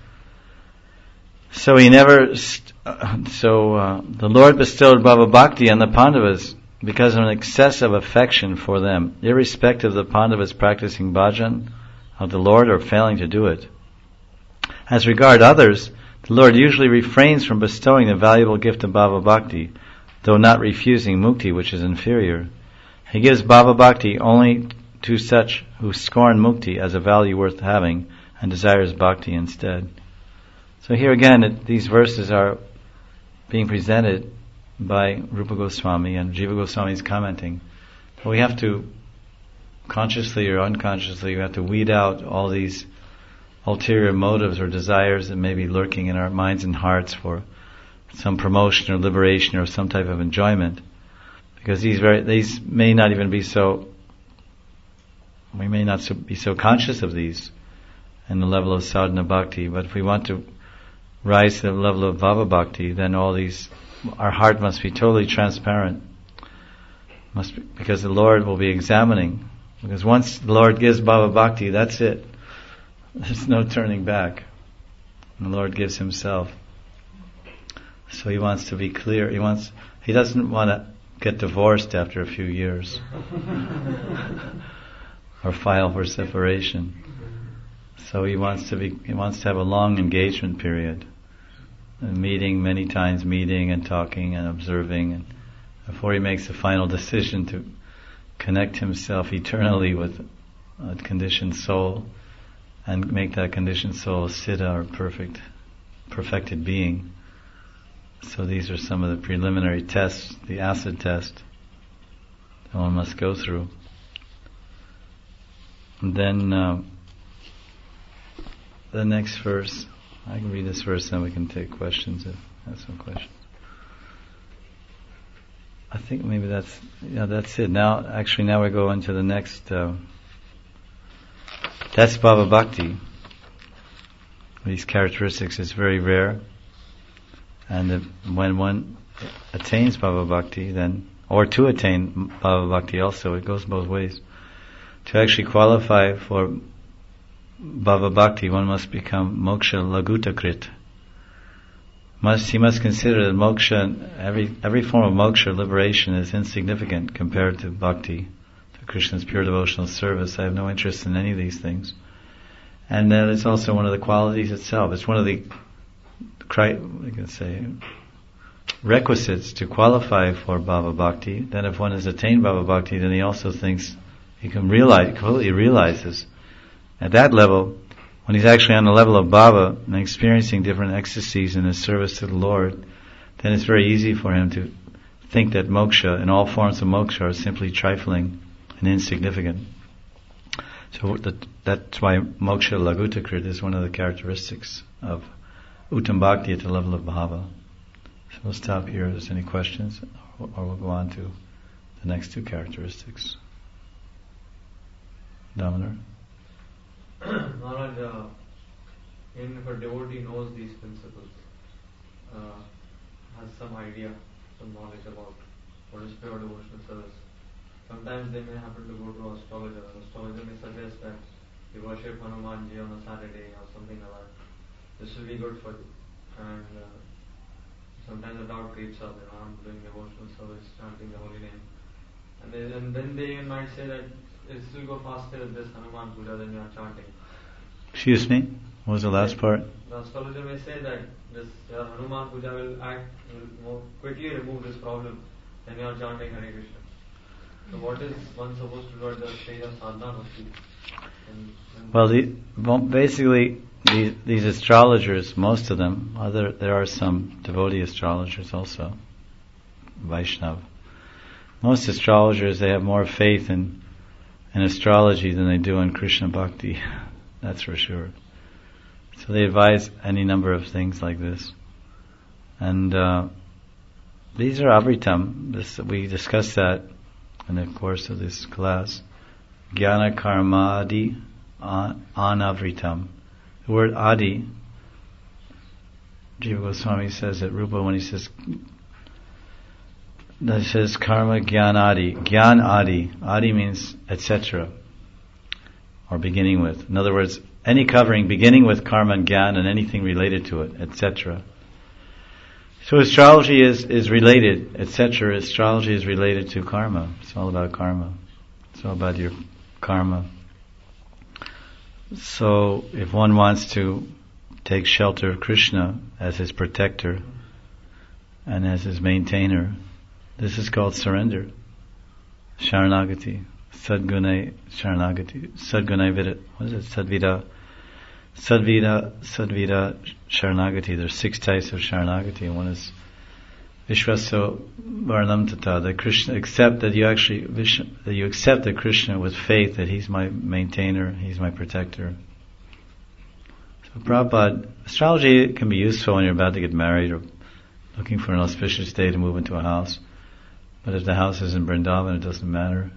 So he never, st- uh, so uh, the Lord bestowed Bhava Bhakti on the Pandavas because of an excessive affection for them, irrespective of the Pandavas practicing bhajan of the Lord or failing to do it. As regard others, the Lord usually refrains from bestowing the valuable gift of Bhava Bhakti, though not refusing mukti, which is inferior. He gives Bhava Bhakti only to such who scorn mukti as a value worth having and desires bhakti instead. So here again, it, these verses are being presented by Rupa Goswami, and Jiva Goswami is commenting. But we have to, consciously or unconsciously, we have to weed out all these ulterior motives or desires that may be lurking in our minds and hearts for some promotion or liberation or some type of enjoyment. Because these very, these may not even be so, we may not so, be so conscious of these in the level of sadhana bhakti, but if we want to rise to the level of bhava bhakti, then all these, our heart must be totally transparent. Must be, because the Lord will be examining. Because once the Lord gives bhava bhakti, that's it. There's no turning back. And the Lord gives Himself. So He wants to be clear. He wants. He doesn't want to get divorced after a few years, or file for separation. So He wants to be. He wants to have a long engagement period. And meeting many times, meeting and talking and observing, and before He makes the final decision to connect Himself eternally with a conditioned soul and make that conditioned soul siddha, or perfect, perfected being. So these are some of the preliminary tests, the acid test that one must go through. And then uh, the next verse. I can read this verse, then we can take questions if you have some questions. I think maybe that's yeah that's it. Now, actually, now we go into the next. Uh, that's Bhava Bhakti. These characteristics is very rare, and the, when one attains Bhava Bhakti, then or to attain Bhava Bhakti also, it goes both ways. To actually qualify for Bhava Bhakti, one must become moksha lagutakrit. Must he must consider that moksha, every every form of moksha, liberation, is insignificant compared to bhakti, to Krishna's pure devotional service. I have no interest in any of these things, and that is also one of the qualities itself. It's one of the, I can say, requisites to qualify for Bhava Bhakti. Then, if one has attained Bhava Bhakti, then he also thinks he can realize, completely realizes at that level. When he's actually on the level of bhava and experiencing different ecstasies in his service to the Lord, then it's very easy for him to think that moksha and all forms of moksha are simply trifling and insignificant. So that, that's why moksha lagutakrit is one of the characteristics of uttam bhakti at the level of bhava. So we'll stop here if there's any questions, or, or we'll go on to the next two characteristics. Damodar? Maharaj, uh, even if a devotee knows these principles, uh, has some idea, some knowledge about what is pure devotional service, sometimes they may happen to go to an astrologer. An astrologer may suggest that you worship Hanumanji on a Saturday or something like that. This will be good for you. And uh, sometimes the doubt creeps up, you know, I'm doing devotional service, chanting the holy name. And, they, and then they might say that it will go faster with this Hanuman Puja than you are chanting. Excuse me? What was the last part? The astrologer may say that this uh, Hanuman Puja will act, will more quickly remove this problem than you are chanting Hare Krishna. So what is one supposed to do at the stage of sadhana bhakti? Well, the, well, basically, these, these astrologers, most of them, other there are some devotee astrologers also, Vaishnava. Most astrologers, they have more faith in in astrology than they do in Krishna Bhakti. That's for sure. So they advise any number of things like this. And uh, these are avritam. This, we discussed that in the course of this class. Jnana karmadi anavritam. The word adi, Jiva Goswami says at Rupa when he says that says karma gyan adi. Gyan adi. Adi means et cetera. Or beginning with. In other words, any covering beginning with karma and gyan and anything related to it, et cetera. So astrology is, is related, et cetera. Astrology is related to karma. It's all about karma. It's all about your karma. So if one wants to take shelter of Krishna as his protector and as his maintainer, this is called surrender. Sharanagati. Sadgunai Sharanagati. Sadgunai Vida. What is it? Sadvida. Sadvida, Sadvida Sharanagati. There's six types of Sharanagati, and one is Vishwaso Varnam Tata. That Krishna accept that you actually that you accept that Krishna with faith that he's my maintainer, he's my protector. So Prabhupada, astrology can be useful when you're about to get married or looking for an auspicious day to move into a house. But if the house is in Vrindavan, it doesn't matter.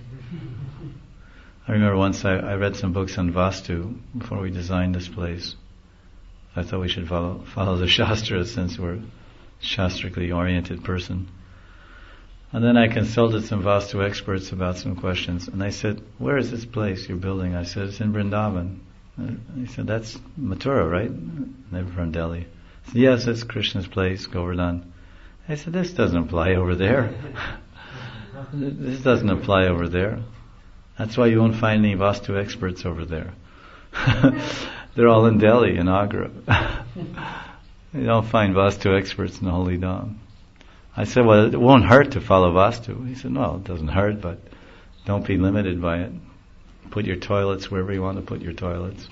I remember once I, I read some books on Vastu before we designed this place. I thought we should follow follow the Shastras since we're a Shastrically oriented person. And then I consulted some Vastu experts about some questions, and they said, "Where is this place you're building?" I said, "It's in Vrindavan." And he said, "That's Mathura, right?" They were from Delhi. I said, "Yes, that's Krishna's place, Govardhan." I said, "This doesn't apply over there. This doesn't apply over there. That's why you won't find any Vastu experts over there. They're all in Delhi and Agra. You don't find Vastu experts in the Holy Dham." I said, "Well, it won't hurt to follow Vastu." He said, "Well, it doesn't hurt, but don't be limited by it. Put your toilets wherever you want to put your toilets."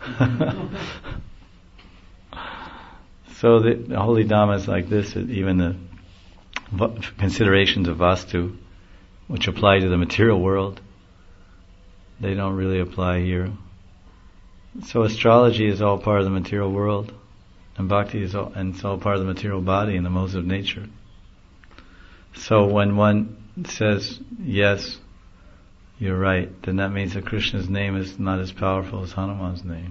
So the, the Holy Dham is like this. Even the v- considerations of Vastu, which apply to the material world, they don't really apply here. So astrology is all part of the material world, and bhakti is all, and it's all part of the material body and the modes of nature. So when one says, yes, you're right, then that means that Krishna's name is not as powerful as Hanuman's name.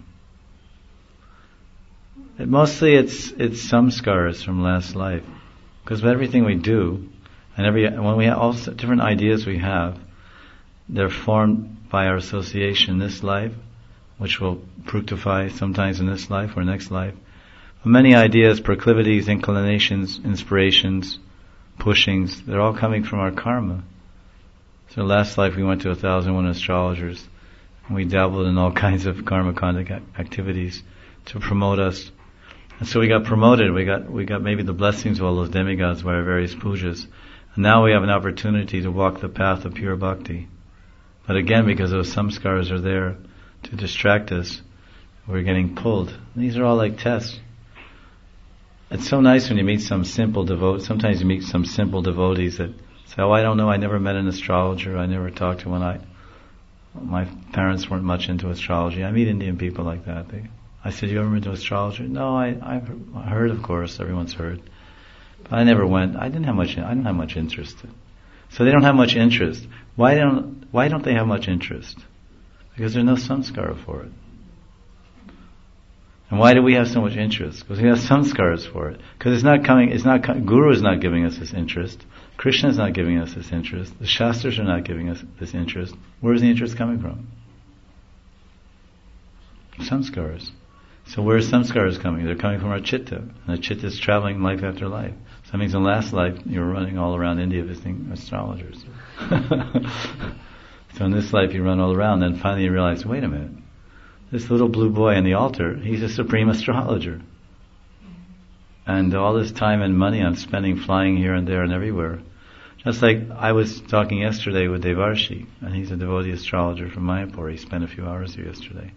It, mostly it's it's samskaras from last life. Because with everything we do, and every when we have all different ideas we have, they're formed by our association in this life, which will fructify sometimes in this life or next life. But many ideas, proclivities, inclinations, inspirations, pushings, they're all coming from our karma. So last life we went to a thousand and one astrologers, and we dabbled in all kinds of karma conduct activities to promote us. And so we got promoted, we got we got maybe the blessings of all those demigods by our various pujas. And now we have an opportunity to walk the path of pure bhakti. But again, because those samskaras are there to distract us, we're getting pulled. These are all like tests. It's so nice when you meet some simple devot. Sometimes you meet some simple devotees that say, "Oh, I don't know. I never met an astrologer. I never talked to one. I, my parents weren't much into astrology." I meet Indian people like that. They, I said, "You ever been to astrologer?" "No, I, I've heard, of course. Everyone's heard, but I never went. I didn't have much. I didn't have much interest." So they don't have much interest. Why don't Why don't they have much interest? Because there's no samskara for it. And why do we have so much interest? Because we have samskaras for it. Because it's not coming, it's not, Guru is not giving us this interest. Krishna is not giving us this interest. The Shastras are not giving us this interest. Where is the interest coming from? Samskaras. So where is samskaras coming? They're coming from our chitta. And the chitta is traveling life after life. So that means in last life, you were running all around India visiting astrologers. So in this life, you run all around, then finally you realize, wait a minute. This little blue boy on the altar, he's a supreme astrologer. And all this time and money I'm spending flying here and there and everywhere. Just like I was talking yesterday with Devarshi, and he's a devotee astrologer from Mayapur. He spent a few hours here yesterday.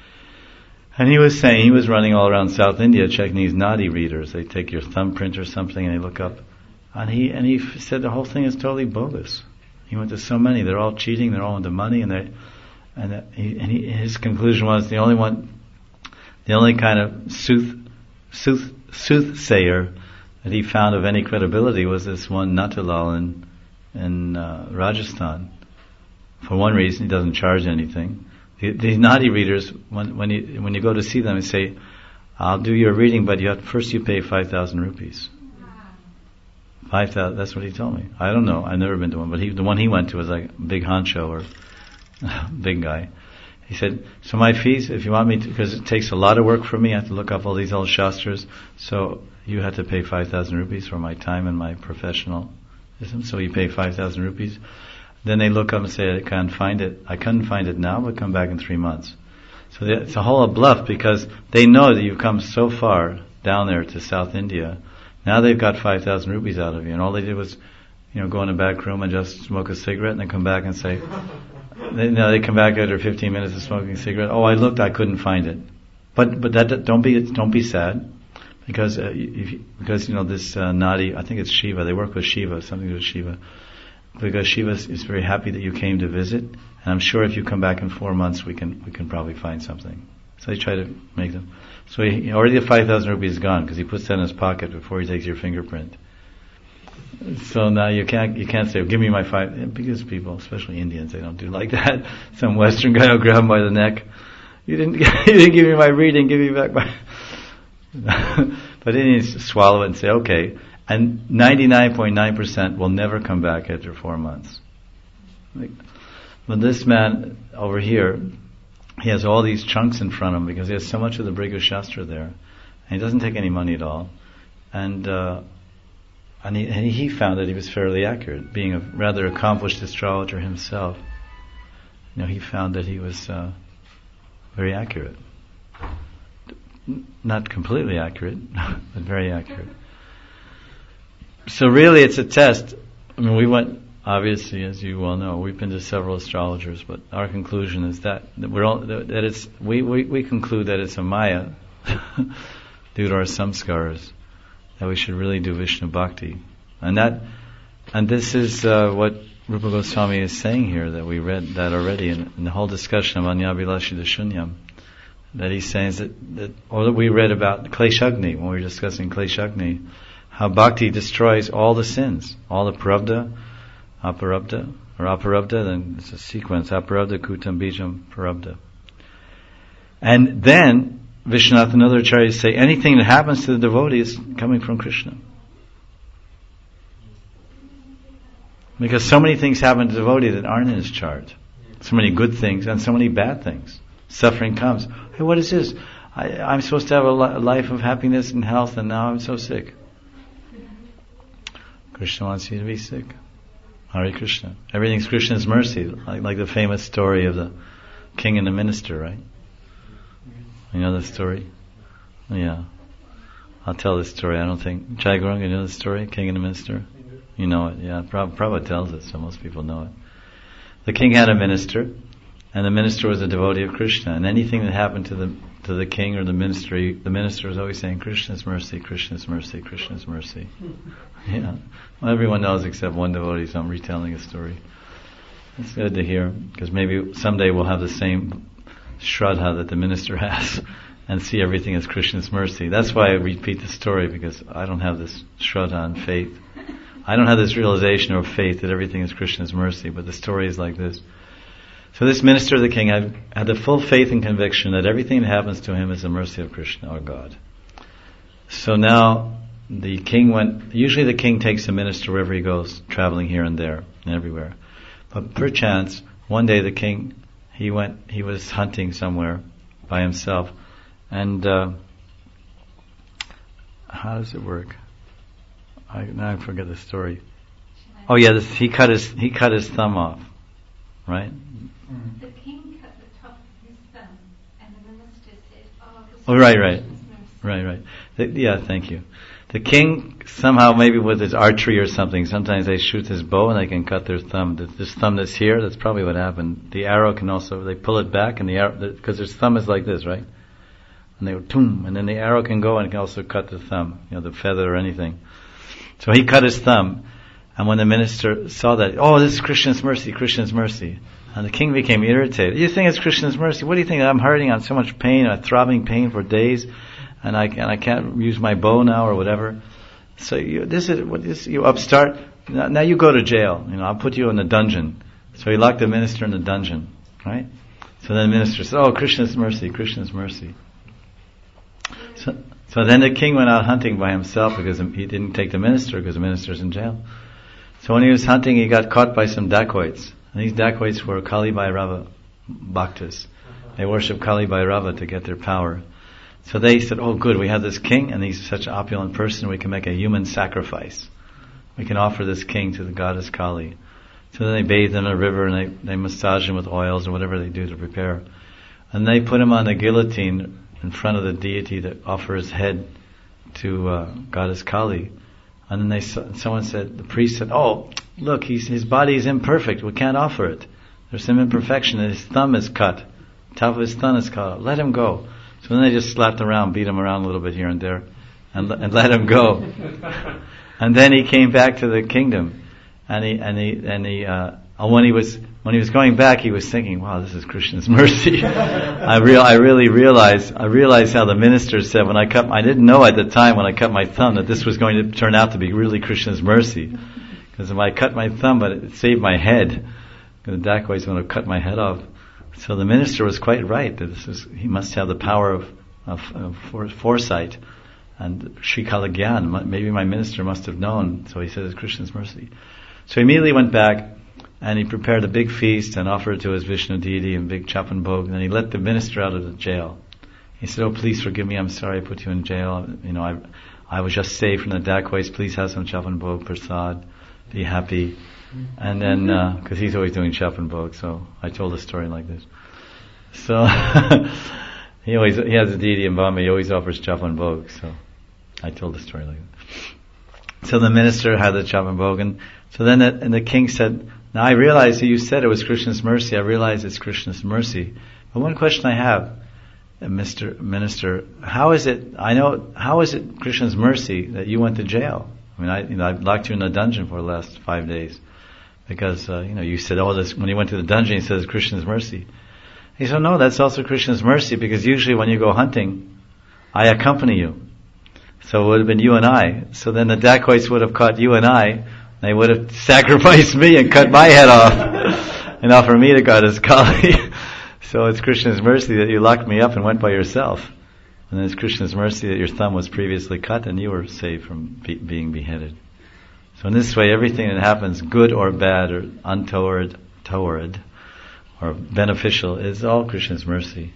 And he was saying, he was running all around South India checking these nadi readers. They take your thumbprint or something and they look up. And he and he said the whole thing is totally bogus. He went to so many, they're all cheating, they're all into money, and they And, uh, he, and he, his conclusion was the only one, the only kind of sooth, sooth, soothsayer that he found of any credibility was this one Natalal in, in uh, Rajasthan. For one reason, he doesn't charge anything. The, these nadi readers, when, when you when you go to see them, they say, "I'll do your reading, but you have, first you pay five thousand rupees." Five thousand. That's what he told me. I don't know. I've never been to one, but he, the one he went to was like Big Honcho or. Big guy. He said, so my fees, if you want me to, because it takes a lot of work for me, I have to look up all these old shastras, so you have to pay five thousand rupees for my time and my professionalism, so you pay five thousand rupees. Then they look up and say, I can't find it. I couldn't find it now, but come back in three months. So they, it's a whole bluff, because they know that you've come so far down there to South India. Now they've got five thousand rupees out of you, and all they did was, you know, go in the back room and just smoke a cigarette and then come back and say, They, no, they come back after fifteen minutes of smoking a cigarette. Oh, I looked, I couldn't find it. But but that don't be don't be sad, because uh, if you, because you know this uh, Nadi, I think it's Shiva. They work with Shiva, something to do with Shiva, because Shiva is very happy that you came to visit, and I'm sure if you come back in four months, we can we can probably find something. So they try to make them. So he, already the five thousand rupees is gone because he puts that in his pocket before he takes your fingerprint. So now you can't you can't say, give me my five, because people, especially Indians, they don't do like that. Some Western guy will grab him by the neck. You didn't you didn't give me my reading, give me back my. But Indians just swallow it and say, okay. And ninety-nine point nine percent will never come back after four months. Like, but this man over here, he has all these chunks in front of him because he has so much of the Brigu Shastra there, and he doesn't take any money at all, and. Uh, And he, and he found that he was fairly accurate, being a rather accomplished astrologer himself. You know, he found that he was uh, very accurate. Not completely accurate, but very accurate. So really it's a test. I mean, we went, obviously, as you well know, we've been to several astrologers, but our conclusion is that, that we're all, that it's, we, we, we conclude that it's a Maya due to our samskaras, that we should really do Vishnu Bhakti. And that, and this is uh, what Rupa Goswami is saying here, that we read that already in, in the whole discussion of Anyabhilashi Shunyam, that he's saying that, that, or that we read about Kleshagni, when we were discussing Kleshagni, how bhakti destroys all the sins, all the prarabdha, aparabdha, or aparabdha, then it's a sequence, aparabdha, kutam, bijam, prarabdha. And then, Vishwanath and other acharyas say anything that happens to the devotee is coming from Krishna. Because so many things happen to the devotee that aren't in his chart. So many good things and so many bad things. Suffering comes. Hey, what is this? I, I'm supposed to have a, li- a life of happiness and health, and now I'm so sick. Krishna wants you to be sick. Hare Krishna. Everything's Krishna's mercy. Like, like the famous story of the king and the minister, right? You know the story? Yeah. I'll tell this story. I don't think... Jai Gurung, you know the story? King and the minister? You know it, yeah. Prab- Prabhupada tells it, so most people know it. The king had a minister, and the minister was a devotee of Krishna. And anything that happened to the to the king or the ministry, the minister was always saying, Krishna's mercy, Krishna's mercy, Krishna's mercy. Yeah. Well, everyone knows except one devotee, so I'm retelling a story. It's good to hear, because maybe someday we'll have the same shraddha that the minister has, and see everything as Krishna's mercy. That's why I repeat the story, because I don't have this shraddha and faith. I don't have this realization or faith that everything is Krishna's mercy, but the story is like this. So this minister of the king had, had the full faith and conviction that everything that happens to him is the mercy of Krishna or God. So now the king went, usually the king takes the minister wherever he goes, traveling here and there and everywhere. But perchance, one day the king, he went, he was hunting somewhere by himself, and uh, how does it work? I, now I forget the story. Oh yeah, this, he cut his he cut his thumb off, right? The king cut the top of his thumb, and the minister said, "Oh, this oh right, right, right, right." The, yeah, thank you. The king somehow, maybe with his archery or something, sometimes they shoot his bow and they can cut their thumb. This thumb that's here, that's probably what happened. The arrow can also, they pull it back, and the arrow, because his thumb is like this, right? And they go, toom, and then the arrow can go and it can also cut the thumb, you know, the feather or anything. So he cut his thumb, and when the minister saw that, oh, this is Krishna's mercy, Krishna's mercy. And the king became irritated. You think it's Krishna's mercy? What do you think? I'm hurting on so much pain, a throbbing pain for days, and I and I can't use my bow now or whatever. So you, this is what this you upstart. Now, now you go to jail. You know, I'll put you in the dungeon. So he locked the minister in the dungeon, right? So then the minister said, oh, Krishna's mercy, Krishna's mercy. So. So then the king went out hunting by himself because he didn't take the minister because the minister's in jail. So when he was hunting, he got caught by some dacoits. And these dacoits were Kali Bhairava Bhaktas. They worship Kali Bhairava to get their power. So they said, oh good, we have this king and he's such an opulent person, we can make a human sacrifice. We can offer this king to the goddess Kali. So then they bathed him in a river and they, they massage him with oils or whatever they do to prepare. And they put him on the guillotine in front of the deity that offers his head to uh, goddess Kali. And then they someone said, the priest said, oh, look, he's, his body is imperfect, we can't offer it. There's some imperfection, his thumb is cut, top of his thumb is cut, let him go. So then they just slapped around, beat him around a little bit here and there, and, and let him go. And then he came back to the kingdom, and he, and he, and he, uh, when he was, when he was going back, he was thinking, wow, this is Krishna's mercy. I real, I really realized, I realized how the minister said when I cut, I didn't know at the time when I cut my thumb that this was going to turn out to be really Krishna's mercy. Because if I cut my thumb, but it saved my head, the dacoits would have cut my head off. So the minister was quite right that this is, he must have the power of, of, of foresight. And Sri Kalagyan, maybe my minister must have known, so he said it's Krishna's mercy. So he immediately went back, and he prepared a big feast and offered it to his Vishnu deity and big chapan bhog, and then he let the minister out of the jail. He said, oh, please forgive me, I'm sorry I put you in jail. You know, I I was just saved from the dacoits, please have some chapan bhog, prasad, be happy. And then, because uh, he's always doing chapan bhog, so I told the story like this. So, he always, he has a deity in Bombay, he always offers chapan bhog, so I told the story like that. So the minister had the chapan bhog, and so then the, and the king said, now I realize that you said it was Krishna's mercy, I realize it's Krishna's mercy. But one question I have, Mister Minister, how is it, I know, how is it Krishna's mercy that you went to jail? I mean, I, you know, I locked you in the dungeon for the last five days. Because, uh, you know, you said, oh, this, when you went to the dungeon, he says Krishna's mercy. He said, no, that's also Krishna's mercy, because usually when you go hunting, I accompany you. So it would have been you and I. So then the dacoits would have caught you and I. They would have sacrificed me and cut my head off and offered me to God as Kali. So it's Krishna's mercy that you locked me up and went by yourself. And then it's Krishna's mercy that your thumb was previously cut and you were saved from be- being beheaded. So in this way, everything that happens, good or bad or untoward, toward, or beneficial, is all Krishna's mercy.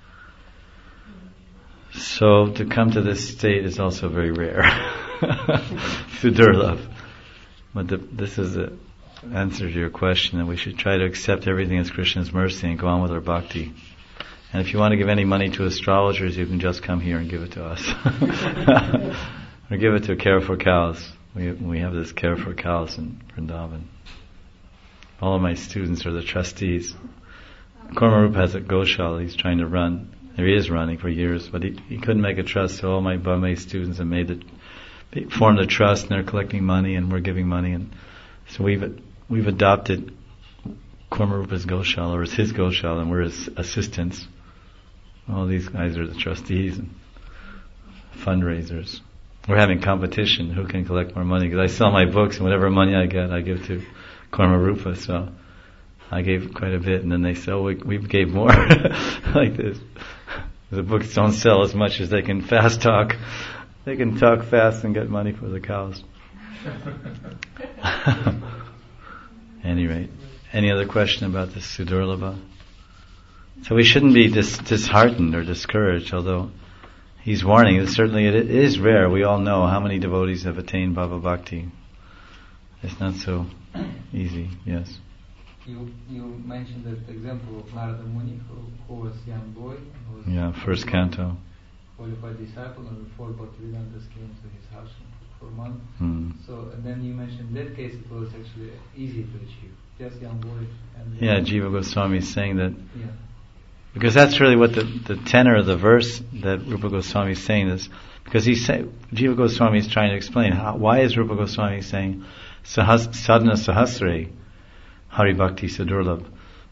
So to come to this state is also very rare. Sudurlabh. But the, this is the answer to your question, that we should try to accept everything as Krishna's mercy and go on with our bhakti. And if you want to give any money to astrologers, you can just come here and give it to us. Or give it to Care for Cows. We we have this Care for Cows in Vrindavan. All of my students are the trustees. Kormarup has a Goshala he's trying to run. He is running for years, but he, he couldn't make a trust, so all my Bombay students have made it, formed a trust, and they're collecting money, and we're giving money, and so we've we've adopted Kormarupa's Goshala, or it's his Goshala, and we're his assistants. All these guys are the trustees and fundraisers. We're having competition, who can collect more money, because I sell my books, and whatever money I get, I give to Kormarupa, so I gave quite a bit, and then they say, oh, we, we gave more, like this. The books don't sell as much as they can fast talk. They can talk fast and get money for the cows. Any rate, any other question about this Sudurlabha? So we shouldn't be dis- disheartened or discouraged, although he's warning that certainly it is rare. We all know how many devotees have attained Bhava Bhakti. It's not so easy, yes. You you mentioned that example of Narada Muni, who, who was young boy. Who was yeah, first canto. Qualified disciple, and before Bhaktivedanta came to his house for a month. Mm. So, and then you mentioned in that case it was actually easy to achieve. Just young boy. And yeah, Jiva Goswami is saying that. Yeah. Because that's really what the, the tenor of the verse that Rupa Goswami is saying is, because he say, Jiva Goswami is trying to explain how, why is Rupa Goswami saying Sahas, Sadhana Sahasre Hari Bhakti Sudurlabh?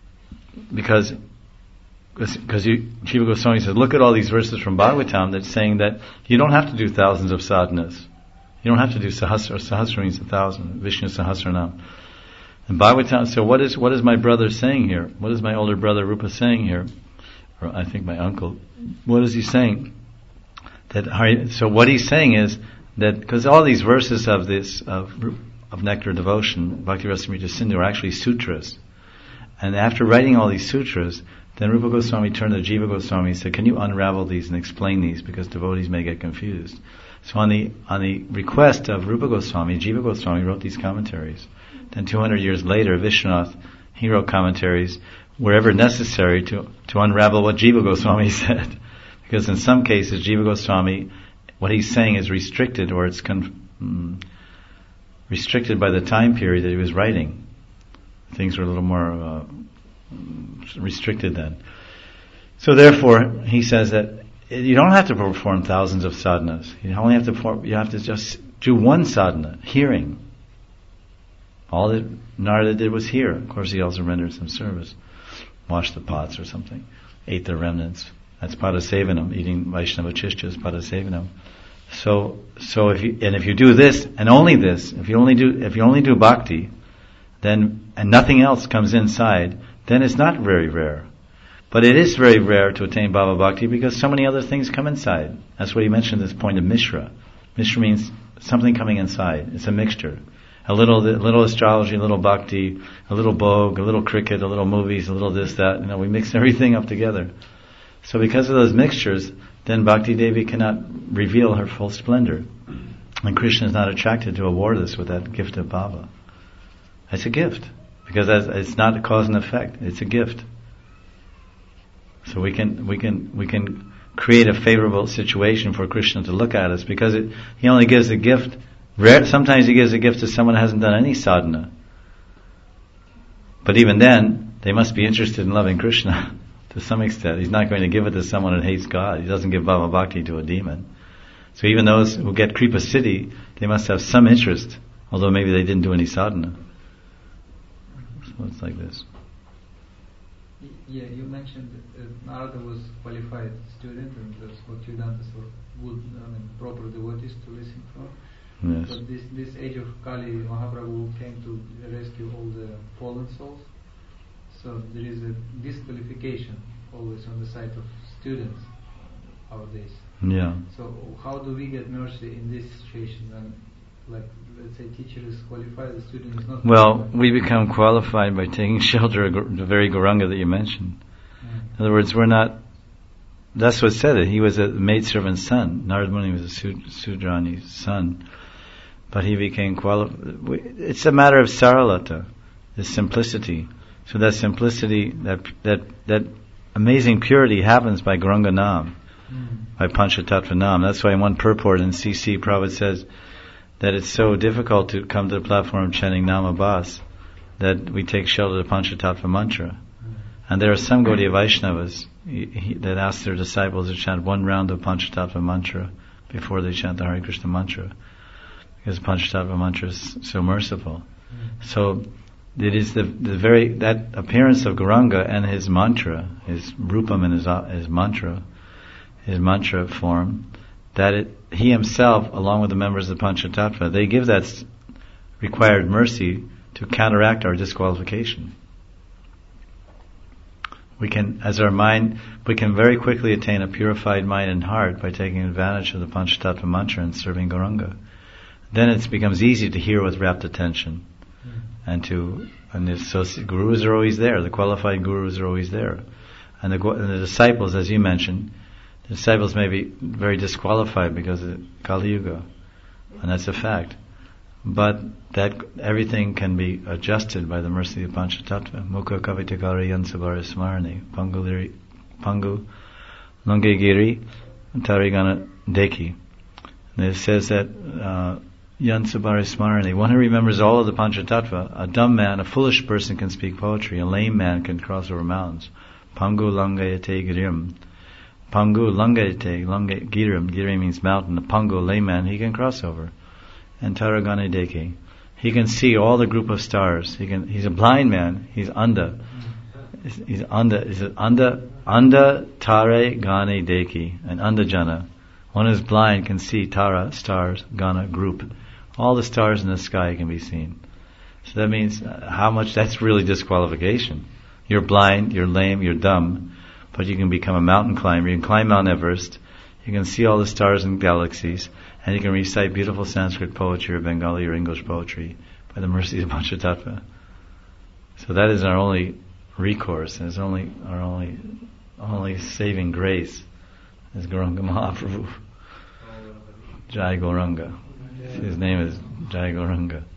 Because because Jiva Goswami says, look at all these verses from Bhagavatam that's saying that you don't have to do thousands of sadhanas. You don't have to do sahasra. Sahasra means a thousand. Vishnu Sahasranam. And Bhagavatam, so what is what is my brother saying here? What is my older brother Rupa saying here? Or I think my uncle. What is he saying? That Hari, so what he's saying is that because all these verses of this of of nectar devotion, Bhakti Rasamrita Sindhu, are actually sutras. And after writing all these sutras, then Rupa Goswami turned to Jiva Goswami and said, can you unravel these and explain these, because devotees may get confused. So on the on the request of Rupa Goswami, Jiva Goswami wrote these commentaries. Then two hundred years later, Vishwanath, he wrote commentaries wherever necessary to, to unravel what Jiva Goswami said. Because in some cases, Jiva Goswami, what he's saying is restricted, or it's con- mm, restricted by the time period that he was writing. Things were a little more uh, restricted then. So therefore, he says that you don't have to perform thousands of sadhanas. You only have to perform, you have to just do one sadhana, hearing. All that Narada did was hear. Of course, he also rendered some service, washed the pots or something, ate the remnants. That's padasevanam. Eating Vaishnava Chishta is padasevanam. So, so if you and if you do this and only this, if you only do if you only do bhakti, then and nothing else comes inside, then it's not very rare. But it is very rare to attain Bhava Bhakti because so many other things come inside. That's what he mentioned, this point of Mishra. Mishra means something coming inside. It's a mixture. A little, a little astrology, a little bhakti, a little bhog, a little cricket, a little movies, a little this, that. You know, we mix everything up together. So because of those mixtures, then Bhakti Devi cannot reveal her full splendor. And Krishna is not attracted to award us with that gift of bhava. It's a gift. Because it's not a cause and effect. It's a gift. So we can, we can, we can create a favorable situation for Krishna to look at us, because it, he only gives a gift. Rare, sometimes he gives a gift to someone who hasn't done any sadhana. But even then, they must be interested in loving Krishna to some extent. He's not going to give it to someone who hates God. He doesn't give Bhava Bhakti to a demon. So even those who get Kripa Siddhi, they must have some interest, although maybe they didn't do any sadhana. So it's like this. Y- Yeah, you mentioned that uh, Narada was qualified student, and that's what Vedantas were good, I mean, proper devotees to listen from. Yes. But this this age of Kali, Mahaprabhu came to rescue all the fallen souls. So there is a disqualification always on the side of students nowadays. Yeah. So how do we get mercy in this situation? When, like, let's say, teacher is qualified, the student is not. Well, qualified. we become qualified by taking shelter of the very Gauranga that you mentioned. Mm. In other words, we're not. That's what said it. He was a maidservant's son. Narada Muni was a Sud- Sudrani's son, but he became qualified. It's a matter of saralata, the simplicity. So that simplicity, that that that amazing purity happens by Gauranga Nam, Mm. by Panchatattva Nam. That's why in one purport in C C, Prabhupada says that it's so difficult to come to the platform chanting Nama Bas that we take shelter of the Panchatattva mantra. Mm. And there are some Gaudiya Vaishnavas he, he, that ask their disciples to chant one round of Panchatattva mantra before they chant the Hare Krishna mantra, because Panchatattva mantra is so merciful. Mm. So it is the the very that appearance of Gauranga and his mantra, his rupam and his uh, his mantra, his mantra form, that it, he himself, along with the members of Panchatattva, they give that s- required mercy to counteract our disqualification. We can, as our mind, we can very quickly attain a purified mind and heart by taking advantage of the Panchatattva mantra and serving Gauranga. Then it becomes easy to hear with rapt attention. Mm. And to and the associ- gurus are always there. The qualified gurus are always there, and the, and the disciples, as you mentioned, the disciples may be very disqualified because of Kali Yuga, and that's a fact. But that everything can be adjusted by the mercy of Panchatattva. Mukha kavitakari yansabara smarani pangu pangu longegiri tarigana deki. And it says that. Uh, Yansabari Smarani, one who remembers all of the Panchatattva, a dumb man, a foolish person can speak poetry, a lame man can cross over mountains. Pangu langayate girim. Pangu langayate, langay, girim, girim means mountain, a pangu, lame man, he can cross over. And Taragane deke, he can see all the group of stars. He can, he's a blind man, he's anda. He's, he's anda, he's anda, anda tare gane deki, an anda jana. One who's blind can see Tara, stars, Gana, group. All the stars in the sky can be seen. So that means uh, how much, that's really disqualification. You're blind, you're lame, you're dumb, but you can become a mountain climber, you can climb Mount Everest, you can see all the stars and galaxies, and you can recite beautiful Sanskrit poetry or Bengali or English poetry by the mercy of Panchatattva. So that is our only recourse, and it's only our only only saving grace is Gauranga Mahaprabhu. Jai Gauranga. His name is Jai Gauranga.